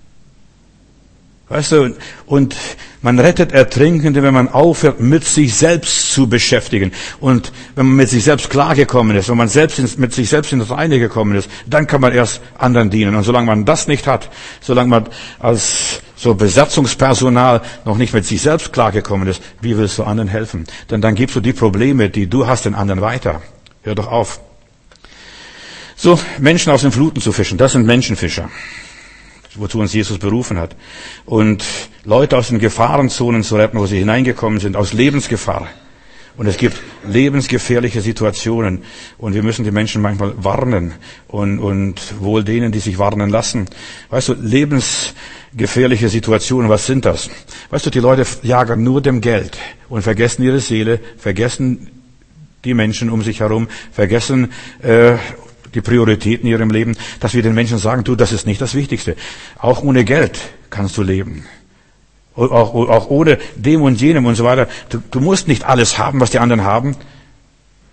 Weißt du, und man rettet Ertrinkende, wenn man aufhört, mit sich selbst zu beschäftigen. Und wenn man mit sich selbst klargekommen ist, wenn man selbst ins, mit sich selbst ins Reine gekommen ist, dann kann man erst anderen dienen. Und solange man das nicht hat, solange man als so Besatzungspersonal noch nicht mit sich selbst klargekommen ist, wie willst du anderen helfen? Denn dann gibst du die Probleme, die du hast, den anderen weiter. Hör doch auf. So, Menschen aus den Fluten zu fischen, das sind Menschenfischer, wozu uns Jesus berufen hat. Und Leute aus den Gefahrenzonen zu retten, wo sie hineingekommen sind, aus Lebensgefahr. Und es gibt lebensgefährliche Situationen. Und wir müssen die Menschen manchmal warnen. Und, und wohl denen, die sich warnen lassen. Weißt du, lebensgefährliche Situationen, was sind das? Weißt du, die Leute jagen nur dem Geld und vergessen ihre Seele, vergessen die Menschen um sich herum, vergessen äh, die Prioritäten in ihrem Leben, dass wir den Menschen sagen, du, das ist nicht das Wichtigste. Auch ohne Geld kannst du leben. Auch, auch ohne dem und jenem und so weiter. Du, du musst nicht alles haben, was die anderen haben.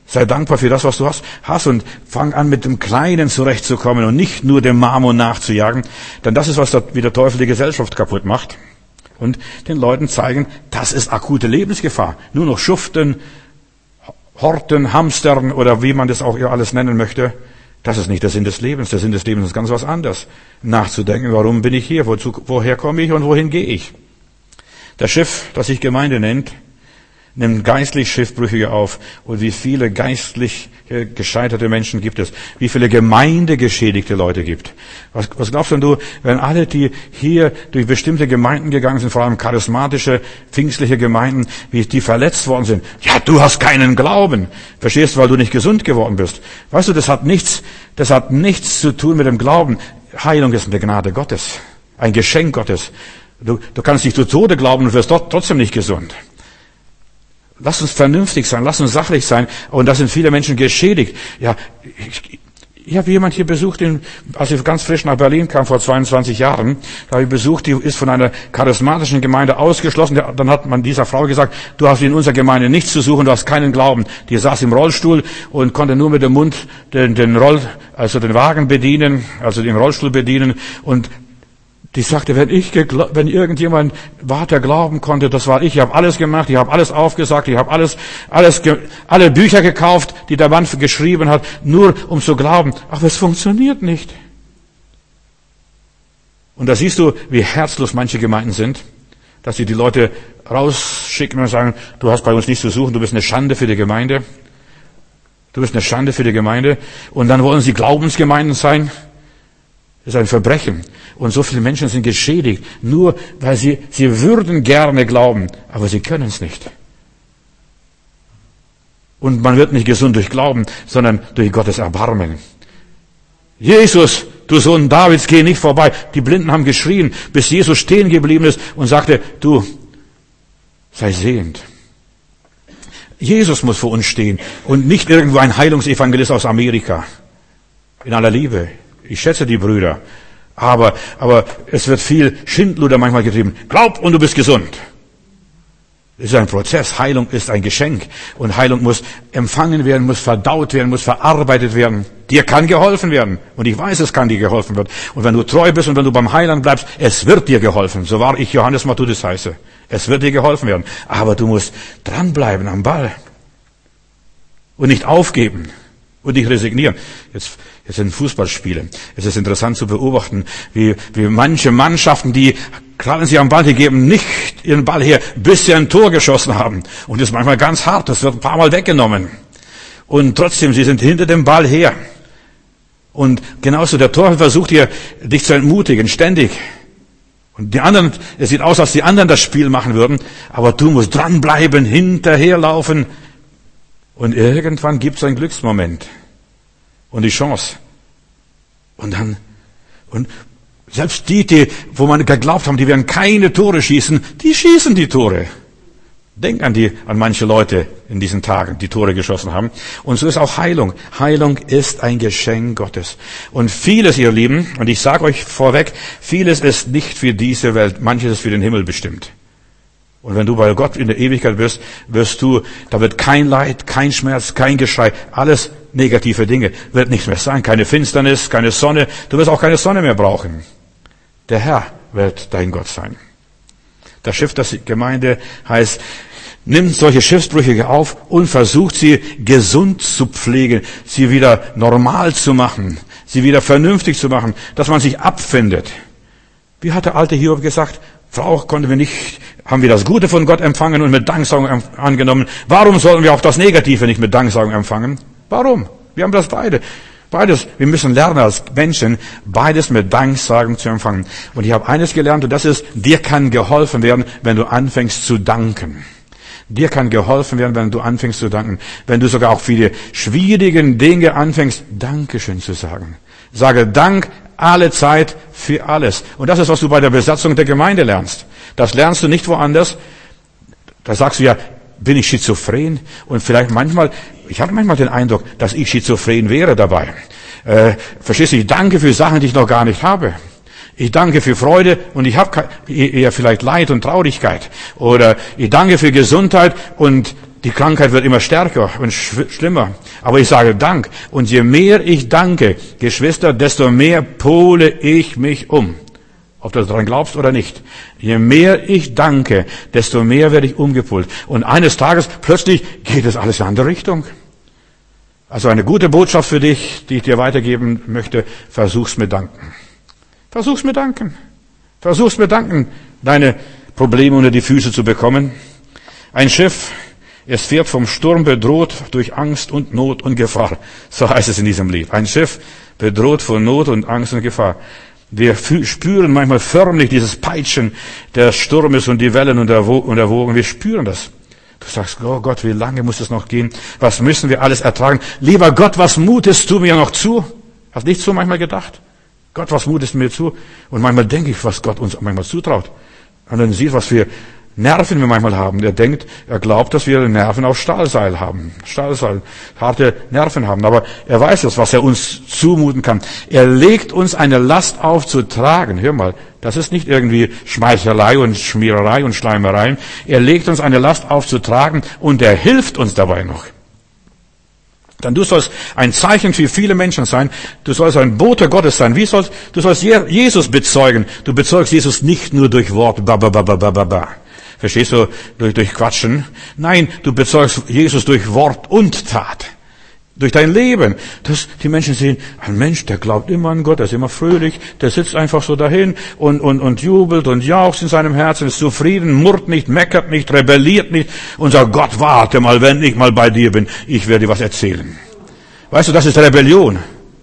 Sei dankbar für das, was du hast, hast und fang an, mit dem Kleinen zurechtzukommen und nicht nur dem Mammon nachzujagen. Denn das ist, was der, wie der Teufel die Gesellschaft kaputt macht. Und den Leuten zeigen, das ist akute Lebensgefahr. Nur noch schuften, horten, hamstern oder wie man das auch alles nennen möchte. Das ist nicht der Sinn des Lebens. Der Sinn des Lebens ist ganz was anderes. Nachzudenken, warum bin ich hier, wozu, woher komme ich und wohin gehe ich. Das Schiff, das sich Gemeinde nennt, nimmt geistlich Schiffbrüchige auf. Und wie viele geistlich gescheiterte Menschen gibt es? Wie viele gemeindegeschädigte Leute gibt? Was, was glaubst denn du, wenn alle, die hier durch bestimmte Gemeinden gegangen sind, vor allem charismatische, pfingstliche Gemeinden, wie die verletzt worden sind? Ja, du hast keinen Glauben. Verstehst du, weil du nicht gesund geworden bist. Weißt du, das hat nichts, das hat nichts zu tun mit dem Glauben. Heilung ist eine Gnade Gottes. Ein Geschenk Gottes. Du, du kannst nicht zu Tode glauben und wirst dort trotzdem nicht gesund. Lass uns vernünftig sein, lass uns sachlich sein. Und da sind viele Menschen geschädigt. Ja, ich, ich habe jemand hier besucht, den, als ich ganz frisch nach Berlin kam, vor zweiundzwanzig Jahren, da habe ich besucht, die ist von einer charismatischen Gemeinde ausgeschlossen. Dann hat man dieser Frau gesagt, du hast in unserer Gemeinde nichts zu suchen, du hast keinen Glauben. Die saß im Rollstuhl und konnte nur mit dem Mund den, den Roll, also den Wagen bedienen, also den Rollstuhl bedienen. Und die sagte, wenn ich, wenn irgendjemand weiter glauben konnte, das war ich. Ich habe alles gemacht, ich habe alles aufgesagt, ich habe alles, alles, alle Bücher gekauft, die der Mann geschrieben hat, nur um zu glauben. Aber es funktioniert nicht. Und da siehst du, wie herzlos manche Gemeinden sind, dass sie die Leute rausschicken und sagen, du hast bei uns nichts zu suchen, du bist eine Schande für die Gemeinde. Du bist eine Schande für die Gemeinde. Und dann wollen sie Glaubensgemeinden sein. Das ist ein Verbrechen. Und so viele Menschen sind geschädigt, nur weil sie, sie würden gerne glauben, aber sie können es nicht. Und man wird nicht gesund durch Glauben, sondern durch Gottes Erbarmen. Jesus, du Sohn Davids, geh nicht vorbei. Die Blinden haben geschrien, bis Jesus stehen geblieben ist und sagte, du, sei sehend. Jesus muss vor uns stehen und nicht irgendwo ein Heilungsevangelist aus Amerika. In aller Liebe. Ich schätze die Brüder. Aber, aber es wird viel Schindluder manchmal getrieben. Glaub und du bist gesund. Es ist ein Prozess. Heilung ist ein Geschenk. Und Heilung muss empfangen werden, muss verdaut werden, muss verarbeitet werden. Dir kann geholfen werden. Und ich weiß, es kann dir geholfen werden. Und wenn du treu bist und wenn du beim Heiland bleibst, es wird dir geholfen. So wahr ich Johannes Matthäus heiße. Es wird dir geholfen werden. Aber du musst dranbleiben am Ball. Und nicht aufgeben. Und nicht resignieren. Jetzt, jetzt sind Fußballspiele. Es ist interessant zu beobachten, wie, wie manche Mannschaften, die krallen sich am Ball, die geben nicht ihren Ball her, bis sie ein Tor geschossen haben. Und das ist manchmal ganz hart, das wird ein paar Mal weggenommen. Und trotzdem, sie sind hinter dem Ball her. Und genauso, der Torhüter versucht hier, dich zu entmutigen, ständig. Und die anderen, es sieht aus, als die anderen das Spiel machen würden, aber du musst dranbleiben, hinterherlaufen. Und irgendwann gibt es einen Glücksmoment und die Chance. Und dann, und selbst die, die, wo man geglaubt haben, die werden keine Tore schießen, die schießen die Tore. Denk an die, an manche Leute in diesen Tagen, die Tore geschossen haben. Und so ist auch Heilung. Heilung ist ein Geschenk Gottes. Und vieles, ihr Lieben, und ich sage euch vorweg, vieles ist nicht für diese Welt, manches ist für den Himmel bestimmt. Und wenn du bei Gott in der Ewigkeit bist, wirst du, da wird kein Leid, kein Schmerz, kein Geschrei, alles negative Dinge, wird nichts mehr sein. Keine Finsternis, keine Sonne. Du wirst auch keine Sonne mehr brauchen. Der Herr wird dein Gott sein. Das Schiff der Gemeinde heißt, nimmt solche Schiffsbrüche auf und versucht sie gesund zu pflegen, sie wieder normal zu machen, sie wieder vernünftig zu machen, dass man sich abfindet. Wie hat der alte Hiob gesagt? Frau, konnten wir nicht, haben wir das Gute von Gott empfangen und mit Danksagung angenommen. Warum sollten wir auch das Negative nicht mit Danksagung empfangen? Warum? Wir haben das beide. Beides, wir müssen lernen als Menschen, beides mit Danksagung zu empfangen. Und ich habe eines gelernt, und das ist, dir kann geholfen werden, wenn du anfängst zu danken. Dir kann geholfen werden, wenn du anfängst zu danken. Wenn du sogar auch für die schwierigen Dinge anfängst, Dankeschön zu sagen. Sage Dank alle Zeit für alles. Und das ist, was du bei der Besatzung der Gemeinde lernst. Das lernst du nicht woanders. Da sagst du ja, bin ich schizophren? Und vielleicht manchmal, ich habe manchmal den Eindruck, dass ich schizophren wäre dabei. Äh, verstehst du, ich danke für Sachen, die ich noch gar nicht habe. Ich danke für Freude und ich habe eher vielleicht Leid und Traurigkeit. Oder ich danke für Gesundheit und Die Krankheit wird immer stärker und schlimmer. Aber ich sage Dank. Und je mehr ich danke, Geschwister, desto mehr pole ich mich um. Ob du daran glaubst oder nicht. Je mehr ich danke, desto mehr werde ich umgepolt. Und eines Tages plötzlich geht es alles in eine andere Richtung. Also eine gute Botschaft für dich, die ich dir weitergeben möchte. Versuch's mit Danken. Versuch's mit Danken. Versuch's mit Danken, deine Probleme unter die Füße zu bekommen. Ein Schiff, es fährt vom Sturm bedroht durch Angst und Not und Gefahr. So heißt es in diesem Lied. Ein Schiff bedroht von Not und Angst und Gefahr. Wir spüren manchmal förmlich dieses Peitschen des Sturmes und die Wellen und der Wogen. Wir spüren das. Du sagst, oh Gott, wie lange muss es noch gehen? Was müssen wir alles ertragen? Lieber Gott, was mutest du mir noch zu? Hast nicht so manchmal gedacht? Gott, was mutest du mir zu? Und manchmal denke ich, was Gott uns manchmal zutraut. Und dann siehst, was für Nerven wir manchmal haben. Er denkt, er glaubt, dass wir Nerven auf Stahlseil haben. Stahlseil, harte Nerven haben. Aber er weiß es, was er uns zumuten kann. Er legt uns eine Last auf zu tragen. Hör mal, das ist nicht irgendwie Schmeichelei und Schmiererei und Schleimerei. Er legt uns eine Last auf zu tragen und er hilft uns dabei noch. Dann du sollst ein Zeichen für viele Menschen sein. Du sollst ein Bote Gottes sein. Wie sollst, du sollst Jesus bezeugen. Du bezeugst Jesus nicht nur durch Wort, ba, ba, ba, ba, ba, ba. Verstehst du? Durch, durch Quatschen. Nein, du bezeugst Jesus durch Wort und Tat. Durch dein Leben. Das, die Menschen sehen, ein Mensch, der glaubt immer an Gott, der ist immer fröhlich, der sitzt einfach so dahin und, und, und jubelt und jauchzt in seinem Herzen, ist zufrieden, murrt nicht, meckert nicht, rebelliert nicht und sagt, Gott, warte mal, wenn ich mal bei dir bin, ich werde dir was erzählen. Weißt du, das ist Rebellion.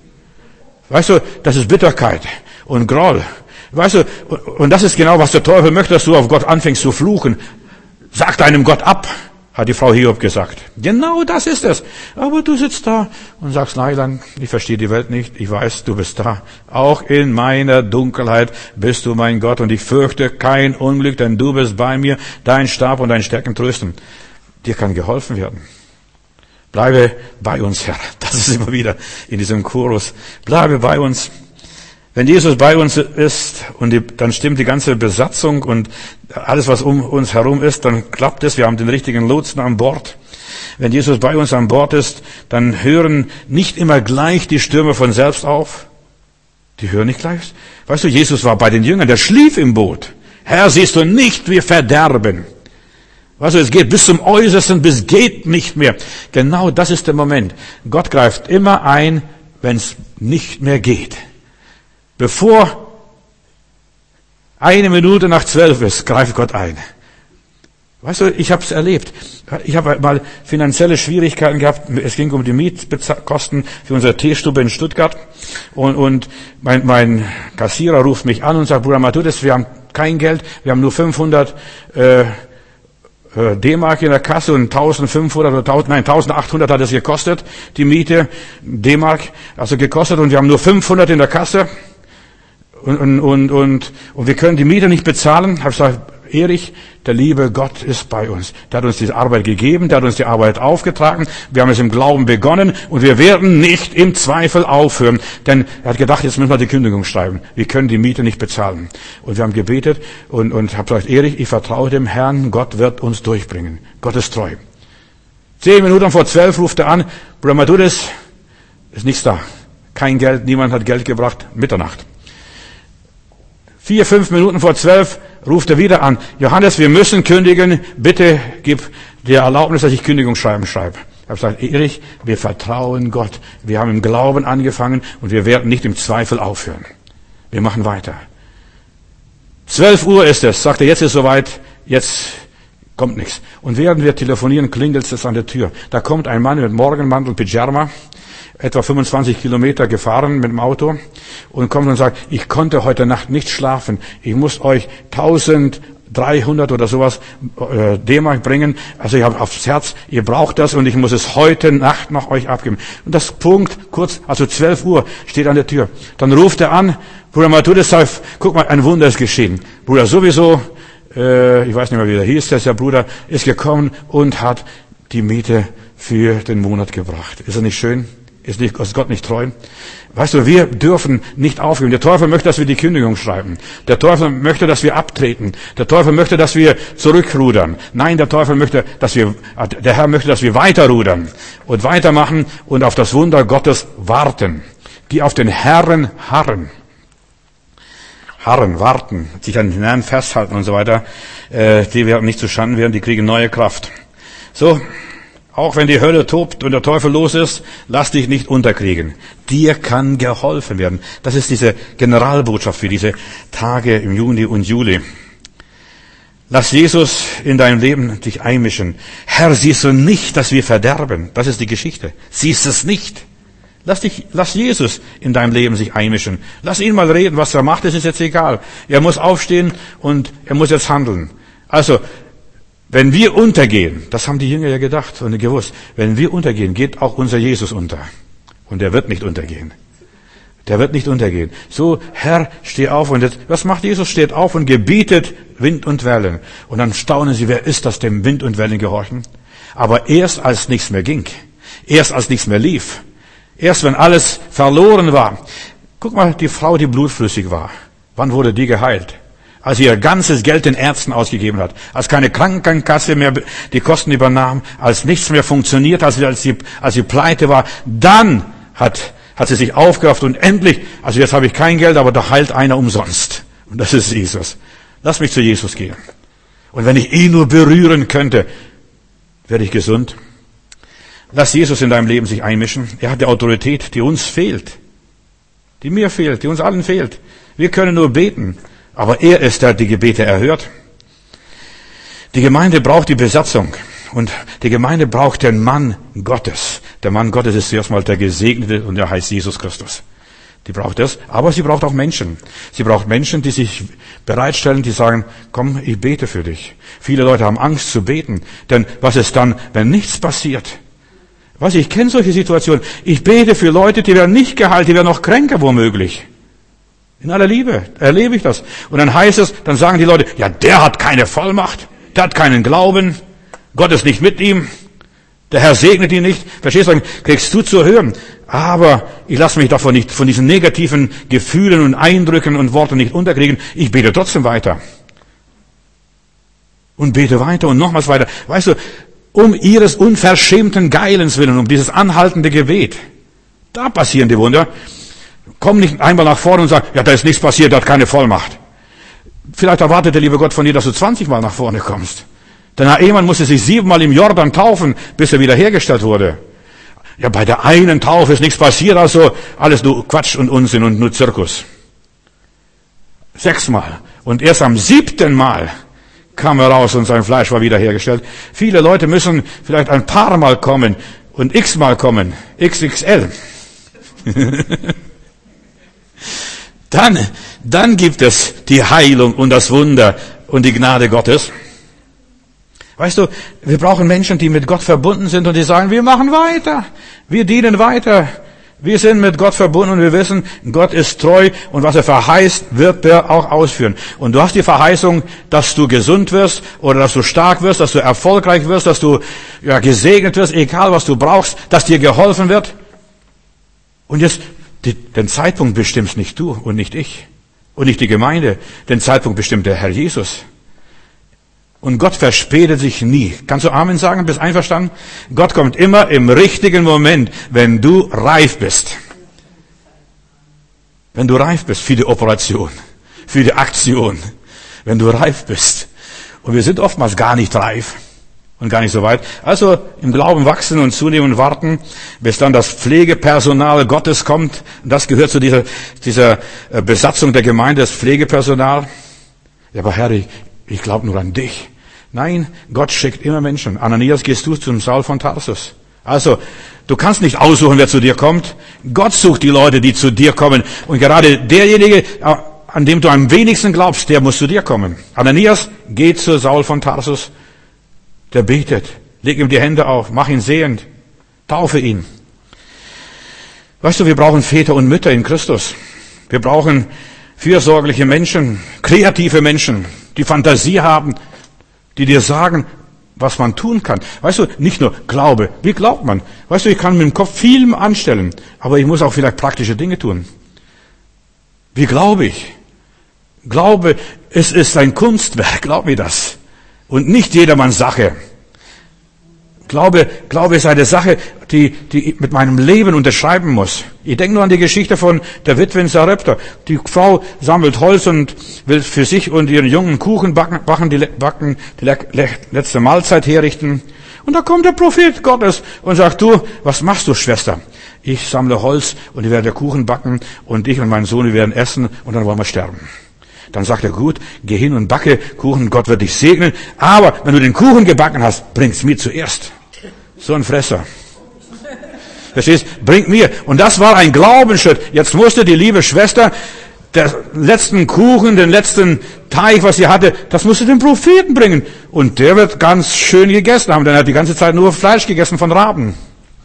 Weißt du, das ist Bitterkeit und Groll. Weißt du, und das ist genau, was der Teufel möchte, dass du auf Gott anfängst zu fluchen. Sag deinem Gott ab, hat die Frau Hiob gesagt. Genau das ist es. Aber du sitzt da und sagst, nein, ich verstehe die Welt nicht. Ich weiß, du bist da. Auch in meiner Dunkelheit bist du mein Gott und ich fürchte kein Unglück, denn du bist bei mir. Dein Stab und dein Stärken trösten. Dir kann geholfen werden. Bleibe bei uns, Herr. Das ist immer wieder in diesem Chorus. Bleibe bei uns. Wenn Jesus bei uns ist und die, dann stimmt die ganze Besatzung und alles, was um uns herum ist, dann klappt es. Wir haben den richtigen Lotsen an Bord. Wenn Jesus bei uns an Bord ist, dann hören nicht immer gleich die Stürme von selbst auf. Die hören nicht gleich. Weißt du, Jesus war bei den Jüngern, der schlief im Boot. Herr, siehst du nicht, wir verderben. Weißt du, es geht bis zum Äußersten, bis geht nicht mehr. Genau das ist der Moment. Gott greift immer ein, wenn es nicht mehr geht. Bevor eine Minute nach zwölf ist, greift Gott ein. Weißt du, ich habe es erlebt. Ich habe mal finanzielle Schwierigkeiten gehabt. Es ging um die Mietkosten für unsere Teestube in Stuttgart. Und, und mein, mein Kassierer ruft mich an und sagt, Bruder Matthäus, wir haben kein Geld. Wir haben nur fünfhundert äh, D-Mark in der Kasse und eintausendfünfhundert oder tausend, nein, eintausendachthundert hat es gekostet, die Miete, D-Mark, also gekostet. Und wir haben nur fünfhundert in der Kasse. Und, und, und, und, und wir können die Miete nicht bezahlen. Ich habe gesagt, Erich, der liebe Gott ist bei uns. Der hat uns diese Arbeit gegeben, der hat uns die Arbeit aufgetragen. Wir haben es im Glauben begonnen und wir werden nicht im Zweifel aufhören. Denn er hat gedacht, jetzt müssen wir die Kündigung schreiben. Wir können die Miete nicht bezahlen. Und wir haben gebetet und, und habe gesagt, Erich, ich vertraue dem Herrn, Gott wird uns durchbringen. Gott ist treu. Zehn Minuten vor zwölf ruft er an, Bruder Matthäus, ist nichts da. Kein Geld, niemand hat Geld gebracht. Mitternacht. Vier, fünf Minuten vor zwölf ruft er wieder an. Johannes, wir müssen kündigen. Bitte gib dir Erlaubnis, dass ich Kündigungsschreiben schreibe. Ich habe gesagt, Erich, wir vertrauen Gott. Wir haben im Glauben angefangen und wir werden nicht im Zweifel aufhören. Wir machen weiter. Zwölf Uhr ist es. Sagt er, jetzt ist soweit. Jetzt kommt nichts. Und während wir telefonieren, klingelt es an der Tür. Da kommt ein Mann mit Morgenmantel, Pyjama, etwa fünfundzwanzig Kilometer gefahren mit dem Auto und kommt und sagt, ich konnte heute Nacht nicht schlafen. Ich muss euch dreizehnhundert oder sowas äh, D-Mark bringen. Also ich habe aufs Herz, ihr braucht das und ich muss es heute Nacht noch euch abgeben. Und das Punkt, kurz, also zwölf Uhr, steht an der Tür. Dann ruft er an, Bruder Matthäus sagt, guck mal, ein Wunder ist geschehen. Bruder sowieso, äh, ich weiß nicht mehr, wie der hieß, der ist der Bruder, ist gekommen und hat die Miete für den Monat gebracht. Ist das nicht schön? Ist, nicht, ist Gott nicht treu? Weißt du, wir dürfen nicht aufgeben. Der Teufel möchte, dass wir die Kündigung schreiben. Der Teufel möchte, dass wir abtreten. Der Teufel möchte, dass wir zurückrudern. Nein, der Teufel möchte, dass wir, der Herr möchte, dass wir weiterrudern und weitermachen und auf das Wunder Gottes warten. Die auf den Herrn harren. Harren, warten, sich an den Herrn festhalten und so weiter, äh, die werden nicht zu Schanden werden, die kriegen neue Kraft. So, auch wenn die Hölle tobt und der Teufel los ist, lass dich nicht unterkriegen. Dir kann geholfen werden. Das ist diese Generalbotschaft für diese Tage im Juni und Juli. Lass Jesus in deinem Leben dich einmischen. Herr, siehst du nicht, dass wir verderben? Das ist die Geschichte. Siehst es nicht? Lass dich, lass Jesus in deinem Leben sich einmischen. Lass ihn mal reden, was er macht, das ist jetzt egal. Er muss aufstehen und er muss jetzt handeln. Also, wenn wir untergehen, das haben die Jünger ja gedacht und gewusst, wenn wir untergehen, geht auch unser Jesus unter. Und er wird nicht untergehen. Der wird nicht untergehen. So, Herr, steh auf. Und jetzt, was macht Jesus? Steht auf und gebietet Wind und Wellen. Und dann staunen sie, wer ist das, dem Wind und Wellen gehorchen? Aber erst als nichts mehr ging, erst als nichts mehr lief, erst wenn alles verloren war. Guck mal, die Frau, die blutflüssig war. Wann wurde die geheilt? Als sie ihr ganzes Geld den Ärzten ausgegeben hat. Als keine Krankenkasse mehr die Kosten übernahm. Als nichts mehr funktioniert, als sie, als sie, als sie pleite war. Dann hat, hat sie sich aufgerafft und endlich, also jetzt habe ich kein Geld, aber da heilt einer umsonst. Und das ist Jesus. Lass mich zu Jesus gehen. Und wenn ich ihn nur berühren könnte, werde ich gesund. Lass Jesus in deinem Leben sich einmischen. Er hat die Autorität, die uns fehlt. Die mir fehlt, die uns allen fehlt. Wir können nur beten. Aber er ist der, der die Gebete erhört. Die Gemeinde braucht die Besatzung. Und die Gemeinde braucht den Mann Gottes. Der Mann Gottes ist zuerst mal der Gesegnete und er heißt Jesus Christus. Die braucht das. Aber sie braucht auch Menschen. Sie braucht Menschen, die sich bereitstellen, die sagen, komm, ich bete für dich. Viele Leute haben Angst zu beten. Denn was ist dann, wenn nichts passiert? Was, ich kenne solche Situationen. Ich bete für Leute, die werden nicht geheilt, die werden noch kränker womöglich. In aller Liebe erlebe ich das. Und dann heißt es, dann sagen die Leute, ja, der hat keine Vollmacht, der hat keinen Glauben, Gott ist nicht mit ihm, der Herr segnet ihn nicht. Verstehst du, kriegst du zu hören. Aber ich lasse mich davon nicht, von diesen negativen Gefühlen und Eindrücken und Worten nicht unterkriegen. Ich bete trotzdem weiter. Und bete weiter und nochmals weiter. Weißt du, um ihres unverschämten Geilens willen, um dieses anhaltende Gebet. Da passieren die Wunder. Komm nicht einmal nach vorne und sag, ja, da ist nichts passiert, da hat keine Vollmacht. Vielleicht erwartet der liebe Gott von dir, dass du zwanzig Mal nach vorne kommst. Denn Herr Ehemann musste sich siebenmal im Jordan taufen, bis er wiederhergestellt wurde. Ja, bei der einen Taufe ist nichts passiert, also alles nur Quatsch und Unsinn und nur Zirkus. Sechsmal. Und erst am siebten Mal kam er raus und sein Fleisch war wiederhergestellt. Viele Leute müssen vielleicht ein paar Mal kommen und x-mal kommen. X X L. Dann, dann gibt es die Heilung und das Wunder und die Gnade Gottes. Weißt du, wir brauchen Menschen, die mit Gott verbunden sind und die sagen, wir machen weiter, wir dienen weiter. Wir sind mit Gott verbunden und wir wissen, Gott ist treu und was er verheißt, wird er auch ausführen. Und du hast die Verheißung, dass du gesund wirst oder dass du stark wirst, dass du erfolgreich wirst, dass du ja, gesegnet wirst, egal was du brauchst, dass dir geholfen wird. Und jetzt, die, den Zeitpunkt bestimmst nicht du und nicht ich und nicht die Gemeinde. Den Zeitpunkt bestimmt der Herr Jesus. Und Gott verspätet sich nie. Kannst du Amen sagen? Bist einverstanden? Gott kommt immer im richtigen Moment, wenn du reif bist. Wenn du reif bist für die Operation, für die Aktion. Wenn du reif bist. Und wir sind oftmals gar nicht reif und gar nicht so weit. Also im Glauben wachsen und zunehmen und warten, bis dann das Pflegepersonal Gottes kommt. Das gehört zu dieser, dieser Besatzung der Gemeinde, das Pflegepersonal. Ja, aber Herr, ich, ich glaube nur an dich. Nein, Gott schickt immer Menschen. Ananias, gehst du zum Saul von Tarsus. Also, du kannst nicht aussuchen, wer zu dir kommt. Gott sucht die Leute, die zu dir kommen. Und gerade derjenige, an dem du am wenigsten glaubst, der muss zu dir kommen. Ananias, geht zu Saul von Tarsus. Der betet. Leg ihm die Hände auf. Mach ihn sehend. Taufe ihn. Weißt du, wir brauchen Väter und Mütter in Christus. Wir brauchen fürsorgliche Menschen, kreative Menschen, die Fantasie haben, die dir sagen, was man tun kann. Weißt du, nicht nur Glaube. Wie glaubt man? Weißt du, ich kann mit dem Kopf viel anstellen, aber ich muss auch vielleicht praktische Dinge tun. Wie glaube ich? Glaube, es ist ein Kunstwerk, glaub mir das. Und nicht jedermanns Sache. Glaube, Glaube ist eine Sache, die, die ich mit meinem Leben unterschreiben muss. Ich denke nur an die Geschichte von der Witwe in Sarepta. Die Frau sammelt Holz und will für sich und ihren Jungen Kuchen backen, backen die, backen die letzte Mahlzeit herrichten. Und da kommt der Prophet Gottes und sagt, du, was machst du, Schwester? Ich sammle Holz und ich werde Kuchen backen und ich und mein Sohn, wir werden essen und dann wollen wir sterben. Dann sagt er, gut, geh hin und backe Kuchen, Gott wird dich segnen. Aber wenn du den Kuchen gebacken hast, bring's mir zuerst. So ein Fresser. Verstehst? Bringt mir. Und das war ein Glaubensschritt. Jetzt musste die liebe Schwester den letzten Kuchen, den letzten Teig, was sie hatte, das musste den Propheten bringen. Und der wird ganz schön gegessen haben, denn er hat die ganze Zeit nur Fleisch gegessen von Raben.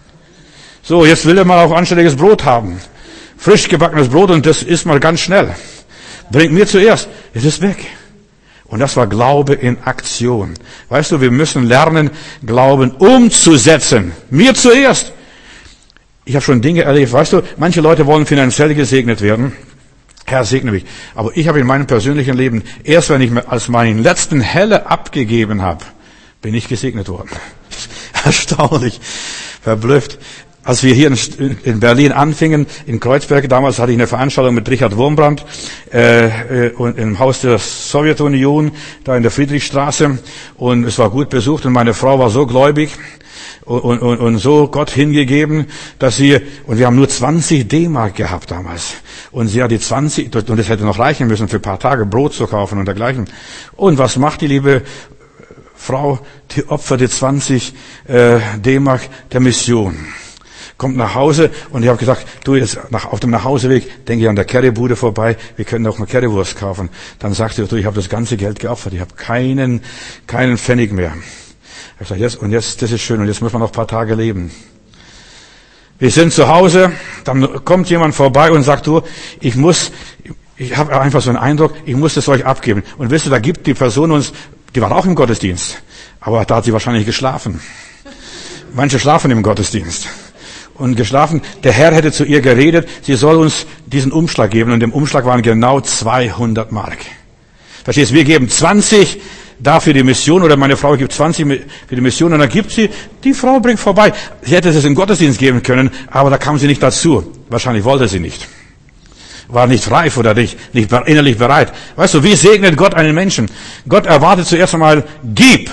So, jetzt will er mal auch anständiges Brot haben. Frisch gebackenes Brot und das isst mal ganz schnell. Bringt mir zuerst. Es ist weg. Und das war Glaube in Aktion. Weißt du, wir müssen lernen, Glauben umzusetzen. Mir zuerst. Ich habe schon Dinge erlebt. Weißt du, manche Leute wollen finanziell gesegnet werden. Herr, segne mich. Aber ich habe in meinem persönlichen Leben, erst wenn ich als meinen letzten Heller abgegeben habe, bin ich gesegnet worden. Erstaunlich. Verblüfft. Als wir hier in Berlin anfingen, in Kreuzberg, damals hatte ich eine Veranstaltung mit Richard Wurmbrand äh, und im Haus der Sowjetunion, da in der Friedrichstraße. Und es war gut besucht und meine Frau war so gläubig und, und, und so Gott hingegeben, dass sie, und wir haben nur zwanzig D-Mark gehabt damals. Und sie hat die zwanzig, und es hätte noch reichen müssen, für ein paar Tage Brot zu kaufen und dergleichen. Und was macht die liebe Frau? Die opfert die zwanzig äh, D-Mark der Mission. Kommt nach Hause und ich habe gesagt, du, jetzt nach, auf dem Nachhauseweg denke ich an der Currybude vorbei, wir können auch eine Currywurst kaufen. Dann sagte sie, du, ich habe das ganze Geld geopfert, ich habe keinen keinen Pfennig mehr. Ich habe gesagt, jetzt, und jetzt, das ist schön, und jetzt muss man noch ein paar Tage leben. Wir sind zu Hause, dann kommt jemand vorbei und sagt, du, ich muss, ich habe einfach so einen Eindruck, ich muss das euch abgeben. Und wisst ihr, da gibt die Person uns, die war auch im Gottesdienst, aber da hat sie wahrscheinlich geschlafen. Manche schlafen im Gottesdienst. Und geschlafen. Der Herr hätte zu ihr geredet, sie soll uns diesen Umschlag geben. Und im Umschlag waren genau zweihundert Mark. Verstehst du, wir geben zwanzig da für die Mission, oder meine Frau gibt zwanzig für die Mission, und dann gibt sie, die Frau bringt vorbei. Sie hätte es im Gottesdienst geben können, aber da kam sie nicht dazu. Wahrscheinlich wollte sie nicht. War nicht reif oder nicht, nicht innerlich bereit. Weißt du, wie segnet Gott einen Menschen? Gott erwartet zuerst einmal, gib.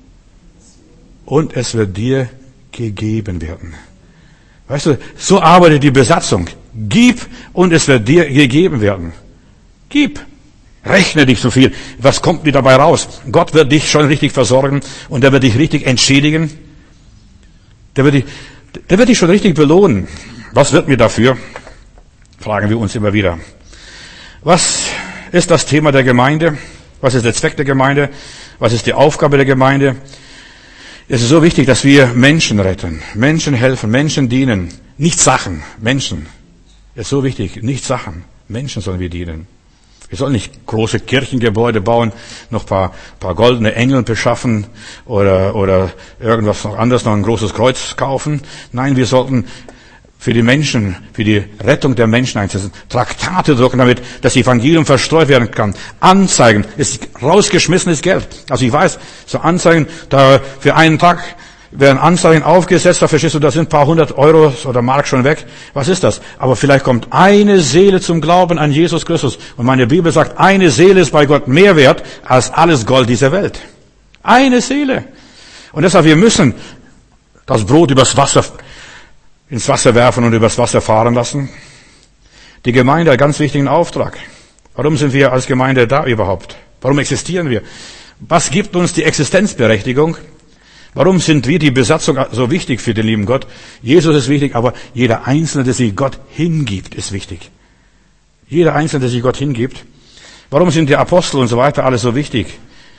Und es wird dir gegeben werden. Weißt du, so arbeitet die Besatzung. Gib und es wird dir gegeben werden. Gib. Rechne dich so viel. Was kommt dir dabei raus? Gott wird dich schon richtig versorgen und er wird dich richtig entschädigen. Der wird dich, der wird dich schon richtig belohnen. Was wird mir dafür? Fragen wir uns immer wieder. Was ist das Thema der Gemeinde? Was ist der Zweck der Gemeinde? Was ist die Aufgabe der Gemeinde? Es ist so wichtig, dass wir Menschen retten, Menschen helfen, Menschen dienen. Nicht Sachen, Menschen. Es ist so wichtig, nicht Sachen. Menschen sollen wir dienen. Wir sollen nicht große Kirchengebäude bauen, noch ein paar, paar goldene Engel beschaffen oder, oder irgendwas noch anderes, noch ein großes Kreuz kaufen. Nein, wir sollten für die Menschen, für die Rettung der Menschen einsetzen. Traktate drucken, damit das Evangelium verstreut werden kann. Anzeigen ist rausgeschmissenes Geld. Also ich weiß, so Anzeigen, da für einen Tag werden Anzeigen aufgesetzt, da verstehst du, da sind ein paar hundert Euro oder Mark schon weg. Was ist das? Aber vielleicht kommt eine Seele zum Glauben an Jesus Christus. Und meine Bibel sagt, eine Seele ist bei Gott mehr wert als alles Gold dieser Welt. Eine Seele. Und deshalb, wir müssen das Brot übers Wasser ins Wasser werfen und übers Wasser fahren lassen. Die Gemeinde hat einen ganz wichtigen Auftrag. Warum sind wir als Gemeinde da überhaupt? Warum existieren wir? Was gibt uns die Existenzberechtigung? Warum sind wir die Besatzung so wichtig für den lieben Gott? Jesus ist wichtig, aber jeder Einzelne, der sich Gott hingibt, ist wichtig. Jeder Einzelne, der sich Gott hingibt. Warum sind die Apostel und so weiter alles so wichtig?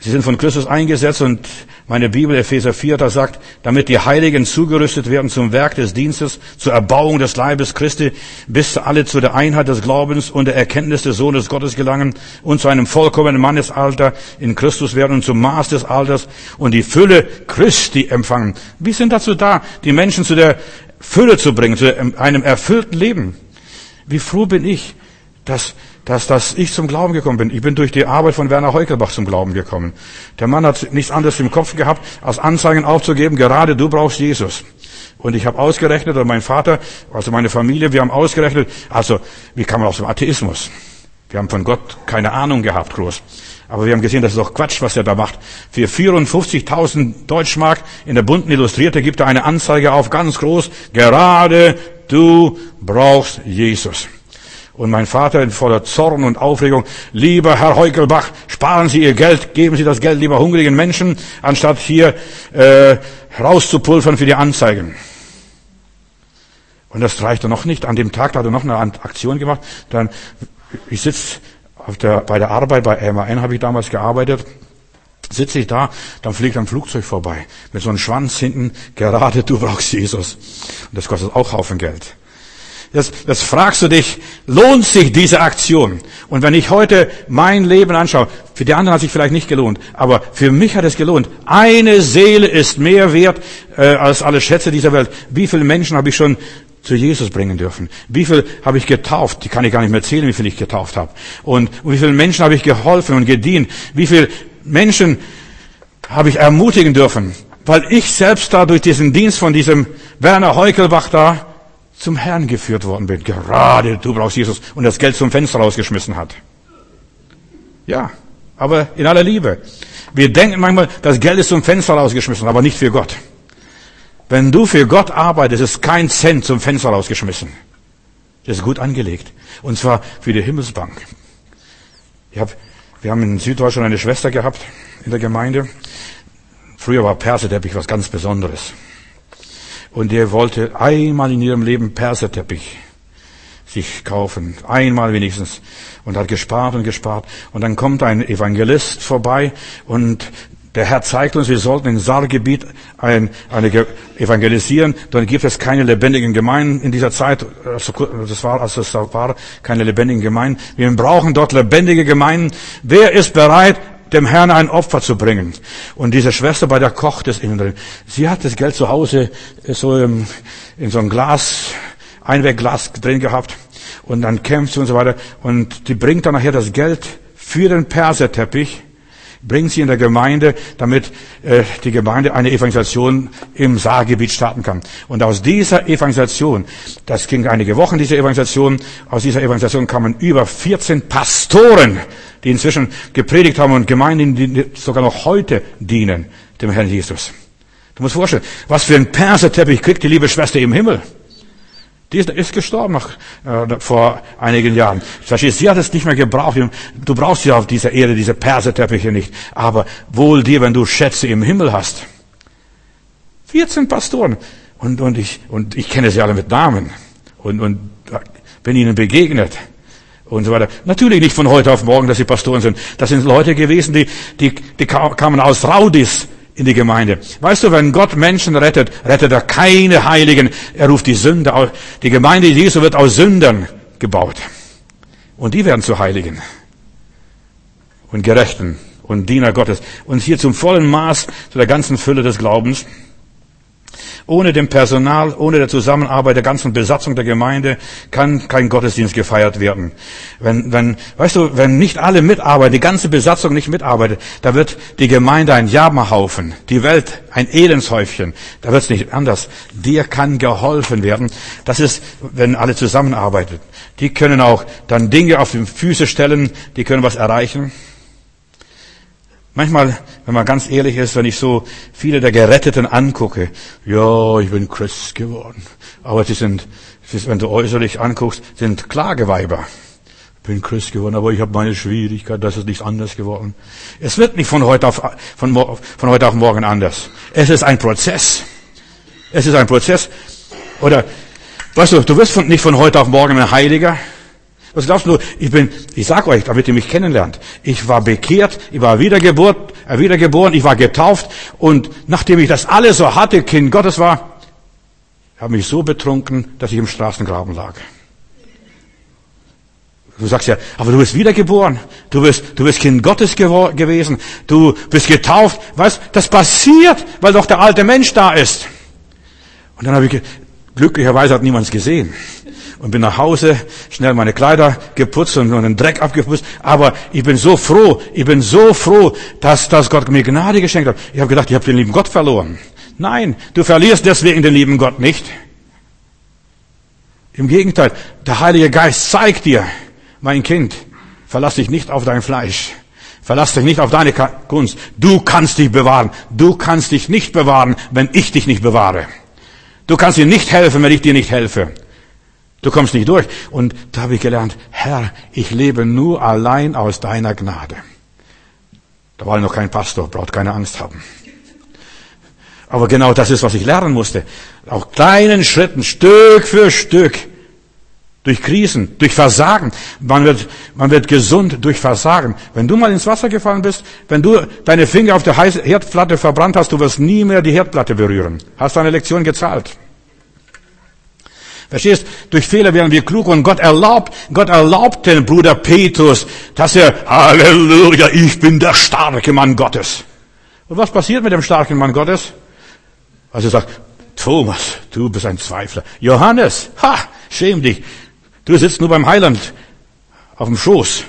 Sie sind von Christus eingesetzt und meine Bibel, Epheser vier, da sagt, damit die Heiligen zugerüstet werden zum Werk des Dienstes, zur Erbauung des Leibes Christi, bis alle zu der Einheit des Glaubens und der Erkenntnis des Sohnes Gottes gelangen und zu einem vollkommenen Mannesalter in Christus werden und zum Maß des Alters und die Fülle Christi empfangen. Wir sind dazu da, die Menschen zu der Fülle zu bringen, zu einem erfüllten Leben. Wie froh bin ich, dass dass, dass ich zum Glauben gekommen bin. Ich bin durch die Arbeit von Werner Heukelbach zum Glauben gekommen. Der Mann hat nichts anderes im Kopf gehabt, als Anzeigen aufzugeben, gerade du brauchst Jesus. Und ich habe ausgerechnet, oder mein Vater, also meine Familie, wir haben ausgerechnet, also wie kann man aus dem Atheismus? Wir haben von Gott keine Ahnung gehabt, groß. Aber wir haben gesehen, das ist doch Quatsch, was er da macht. Für vierundfünfzigtausend Deutschmark in der bunten Illustrierte gibt er eine Anzeige auf, ganz groß, gerade du brauchst Jesus. Und mein Vater in voller Zorn und Aufregung, lieber Herr Heukelbach, sparen Sie Ihr Geld, geben Sie das Geld lieber hungrigen Menschen, anstatt hier äh, rauszupulvern für die Anzeigen. Und das reichte noch nicht. An dem Tag da hat er noch eine Aktion gemacht. Dann, ich sitze auf der, bei der Arbeit, bei M A N habe ich damals gearbeitet, sitze ich da, dann fliegt ein Flugzeug vorbei, mit so einem Schwanz hinten, gerade du brauchst Jesus. Und das kostet auch Haufen Geld. Das, das fragst du dich, lohnt sich diese Aktion? Und wenn ich heute mein Leben anschaue, für die anderen hat sich vielleicht nicht gelohnt, aber für mich hat es gelohnt. Eine Seele ist mehr wert äh, als alle Schätze dieser Welt. Wie viele Menschen habe ich schon zu Jesus bringen dürfen? Wie viel habe ich getauft? Die kann ich gar nicht mehr zählen, wie viel ich getauft habe. Und, und wie viele Menschen habe ich geholfen und gedient? Wie viele Menschen habe ich ermutigen dürfen? Weil ich selbst da durch diesen Dienst von diesem Werner Heukelbach da zum Herrn geführt worden bin. Gerade du brauchst Jesus. Und das Geld zum Fenster rausgeschmissen hat. Ja, aber in aller Liebe. Wir denken manchmal, das Geld ist zum Fenster rausgeschmissen, aber nicht für Gott. Wenn du für Gott arbeitest, ist kein Cent zum Fenster rausgeschmissen. Das ist gut angelegt. Und zwar für die Himmelsbank. Ich hab, wir haben in Süddeutschland eine Schwester gehabt in der Gemeinde. Früher war Perserteppich was ganz Besonderes. Und der wollte einmal in ihrem Leben Perserteppich sich kaufen. Einmal wenigstens. Und hat gespart und gespart. Und dann kommt ein Evangelist vorbei und der Herr zeigt uns, wir sollten im Saargebiet ein, eine evangelisieren. Dann gibt es keine lebendigen Gemeinden in dieser Zeit. Das war, als es war, keine lebendigen Gemeinden. Wir brauchen dort lebendige Gemeinden. Wer ist bereit, dem Herrn ein Opfer zu bringen? Und diese Schwester, bei der kocht es innen drin. Sie hat das Geld zu Hause so in, in so ein Glas, Einwegglas drin gehabt. Und dann kämpft sie und so weiter. Und die bringt dann nachher das Geld für den Perserteppich, bringt sie in der Gemeinde, damit äh, die Gemeinde eine Evangelisation im Saargebiet starten kann. Und aus dieser Evangelisation, das ging einige Wochen, diese Evangelisation, aus dieser Evangelisation kamen über vierzehn Pastoren, die inzwischen gepredigt haben und Gemeinden, die sogar noch heute dienen, dem Herrn Jesus. Du musst vorstellen, was für ein Perserteppich kriegt die liebe Schwester im Himmel. Die ist, ist gestorben nach, äh, vor einigen Jahren. Verstehst, sie hat es nicht mehr gebraucht. Du brauchst ja auf dieser Erde diese Perserteppiche nicht. Aber wohl dir, wenn du Schätze im Himmel hast. vierzehn Pastoren. Und, und ich, und ich kenne sie alle mit Namen. Und, und bin ihnen begegnet. Und so weiter. Natürlich nicht von heute auf morgen, dass sie Pastoren sind. Das sind Leute gewesen, die, die, die kamen aus Raudis in die Gemeinde. Weißt du, wenn Gott Menschen rettet, rettet er keine Heiligen. Er ruft die Sünder aus. Die Gemeinde Jesu wird aus Sündern gebaut. Und die werden zu Heiligen. Und Gerechten. Und Diener Gottes. Und hier zum vollen Maß, zu der ganzen Fülle des Glaubens. Ohne dem Personal, ohne der Zusammenarbeit der ganzen Besatzung der Gemeinde kann kein Gottesdienst gefeiert werden. Wenn, wenn, weißt du, wenn nicht alle mitarbeiten, die ganze Besatzung nicht mitarbeitet, da wird die Gemeinde ein Jammerhaufen, die Welt ein Elendshäufchen. Da wird es nicht anders. Dir kann geholfen werden. Das ist, wenn alle zusammenarbeiten. Die können auch dann Dinge auf die Füße stellen, die können was erreichen. Manchmal, wenn man ganz ehrlich ist, wenn ich so viele der Geretteten angucke, ja, ich bin Christ geworden. Aber sie sind, wenn du äußerlich anguckst, sind Klageweiber. Ich bin Christ geworden, aber ich habe meine Schwierigkeit, das ist nicht anders geworden. Es wird nicht von heute auf, von, von heute auf morgen anders. Es ist ein Prozess. Es ist ein Prozess. Oder, weißt du, du wirst von, nicht von heute auf morgen ein Heiliger. Was glaubst du? Ich bin, ich sag euch, damit ihr mich kennenlernt. Ich war bekehrt, ich war wiedergeburt, äh, wiedergeboren, ich war getauft und nachdem ich das alles so hatte, Kind Gottes war, habe mich so betrunken, dass ich im Straßengraben lag. Du sagst ja, aber du bist wiedergeboren, du bist, du bist Kind Gottes gewo- gewesen, du bist getauft. Weißt, das passiert, weil doch der alte Mensch da ist. Und dann habe ich, glücklicherweise hat niemand es gesehen. Und bin nach Hause, schnell meine Kleider geputzt und den Dreck abgeputzt. Aber ich bin so froh, ich bin so froh, dass, dass Gott mir Gnade geschenkt hat. Ich habe gedacht, ich habe den lieben Gott verloren. Nein, du verlierst deswegen den lieben Gott nicht. Im Gegenteil, der Heilige Geist zeigt dir, mein Kind, verlass dich nicht auf dein Fleisch. Verlass dich nicht auf deine Kunst. Du kannst dich bewahren. Du kannst dich nicht bewahren, wenn ich dich nicht bewahre. Du kannst dir nicht helfen, wenn ich dir nicht helfe. Du kommst nicht durch. Und da habe ich gelernt, Herr, ich lebe nur allein aus deiner Gnade. Da war noch kein Pastor, braucht keine Angst haben. Aber genau das ist, was ich lernen musste. Auch kleinen Schritten, Stück für Stück. Durch Krisen, durch Versagen. Man wird, man wird gesund durch Versagen. Wenn du mal ins Wasser gefallen bist, wenn du deine Finger auf der Herdplatte verbrannt hast, du wirst nie mehr die Herdplatte berühren. Hast deine Lektion gezahlt. Verstehst? Durch Fehler werden wir klug und Gott erlaubt, Gott erlaubt den Bruder Petrus, dass er, Halleluja, ich bin der starke Mann Gottes. Und was passiert mit dem starken Mann Gottes? Also er sagt, Thomas, du bist ein Zweifler. Johannes, ha, schäm dich. Du sitzt nur beim Heiland auf dem Schoß.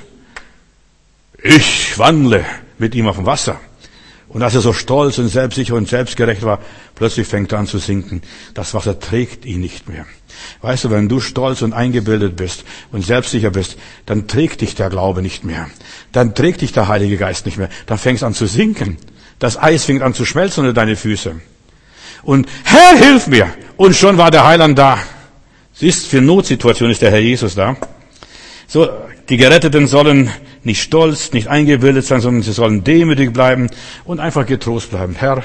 Ich wandle mit ihm auf dem Wasser. Und als er so stolz und selbstsicher und selbstgerecht war, plötzlich fängt er an zu sinken. Das Wasser trägt ihn nicht mehr. Weißt du, wenn du stolz und eingebildet bist und selbstsicher bist, dann trägt dich der Glaube nicht mehr. Dann trägt dich der Heilige Geist nicht mehr. Dann fängst du an zu sinken. Das Eis fängt an zu schmelzen unter deine Füße. Und Herr, hilf mir! Und schon war der Heiland da. Siehst, für Notsituationen ist der Herr Jesus da. So, die Geretteten sollen nicht stolz, nicht eingebildet sein, sondern sie sollen demütig bleiben und einfach getrost bleiben. Herr,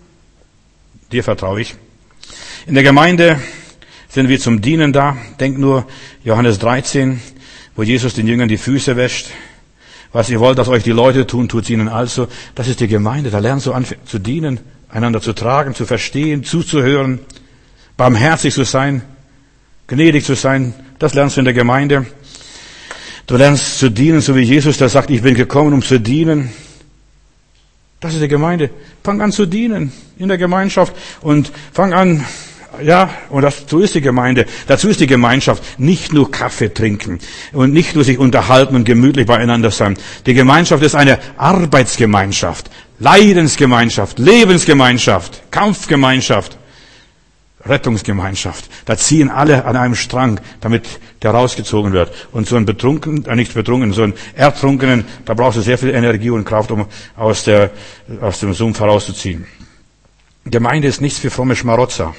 dir vertraue ich. In der Gemeinde sind wir zum Dienen da. Denk nur, Johannes dreizehn, wo Jesus den Jüngern die Füße wäscht. Was ihr wollt, dass euch die Leute tun, tut's ihnen also. Das ist die Gemeinde. Da lernst du an zu dienen, einander zu tragen, zu verstehen, zuzuhören, barmherzig zu sein, gnädig zu sein. Das lernst du in der Gemeinde. Du lernst zu dienen, so wie Jesus, der sagt, ich bin gekommen, um zu dienen. Das ist die Gemeinde. Fang an zu dienen in der Gemeinschaft und fang an, ja, und das, so ist die Gemeinde. Dazu ist die Gemeinschaft nicht nur Kaffee trinken und nicht nur sich unterhalten und gemütlich beieinander sein. Die Gemeinschaft ist eine Arbeitsgemeinschaft, Leidensgemeinschaft, Lebensgemeinschaft, Kampfgemeinschaft, Rettungsgemeinschaft. Da ziehen alle an einem Strang, damit der rausgezogen wird. Und so ein Betrunkenen, äh, nicht Betrunkenen, so ein Ertrunkenen, da brauchst du sehr viel Energie und Kraft, um aus der, aus dem Sumpf herauszuziehen. Gemeinde ist nichts für fromme Schmarotzer,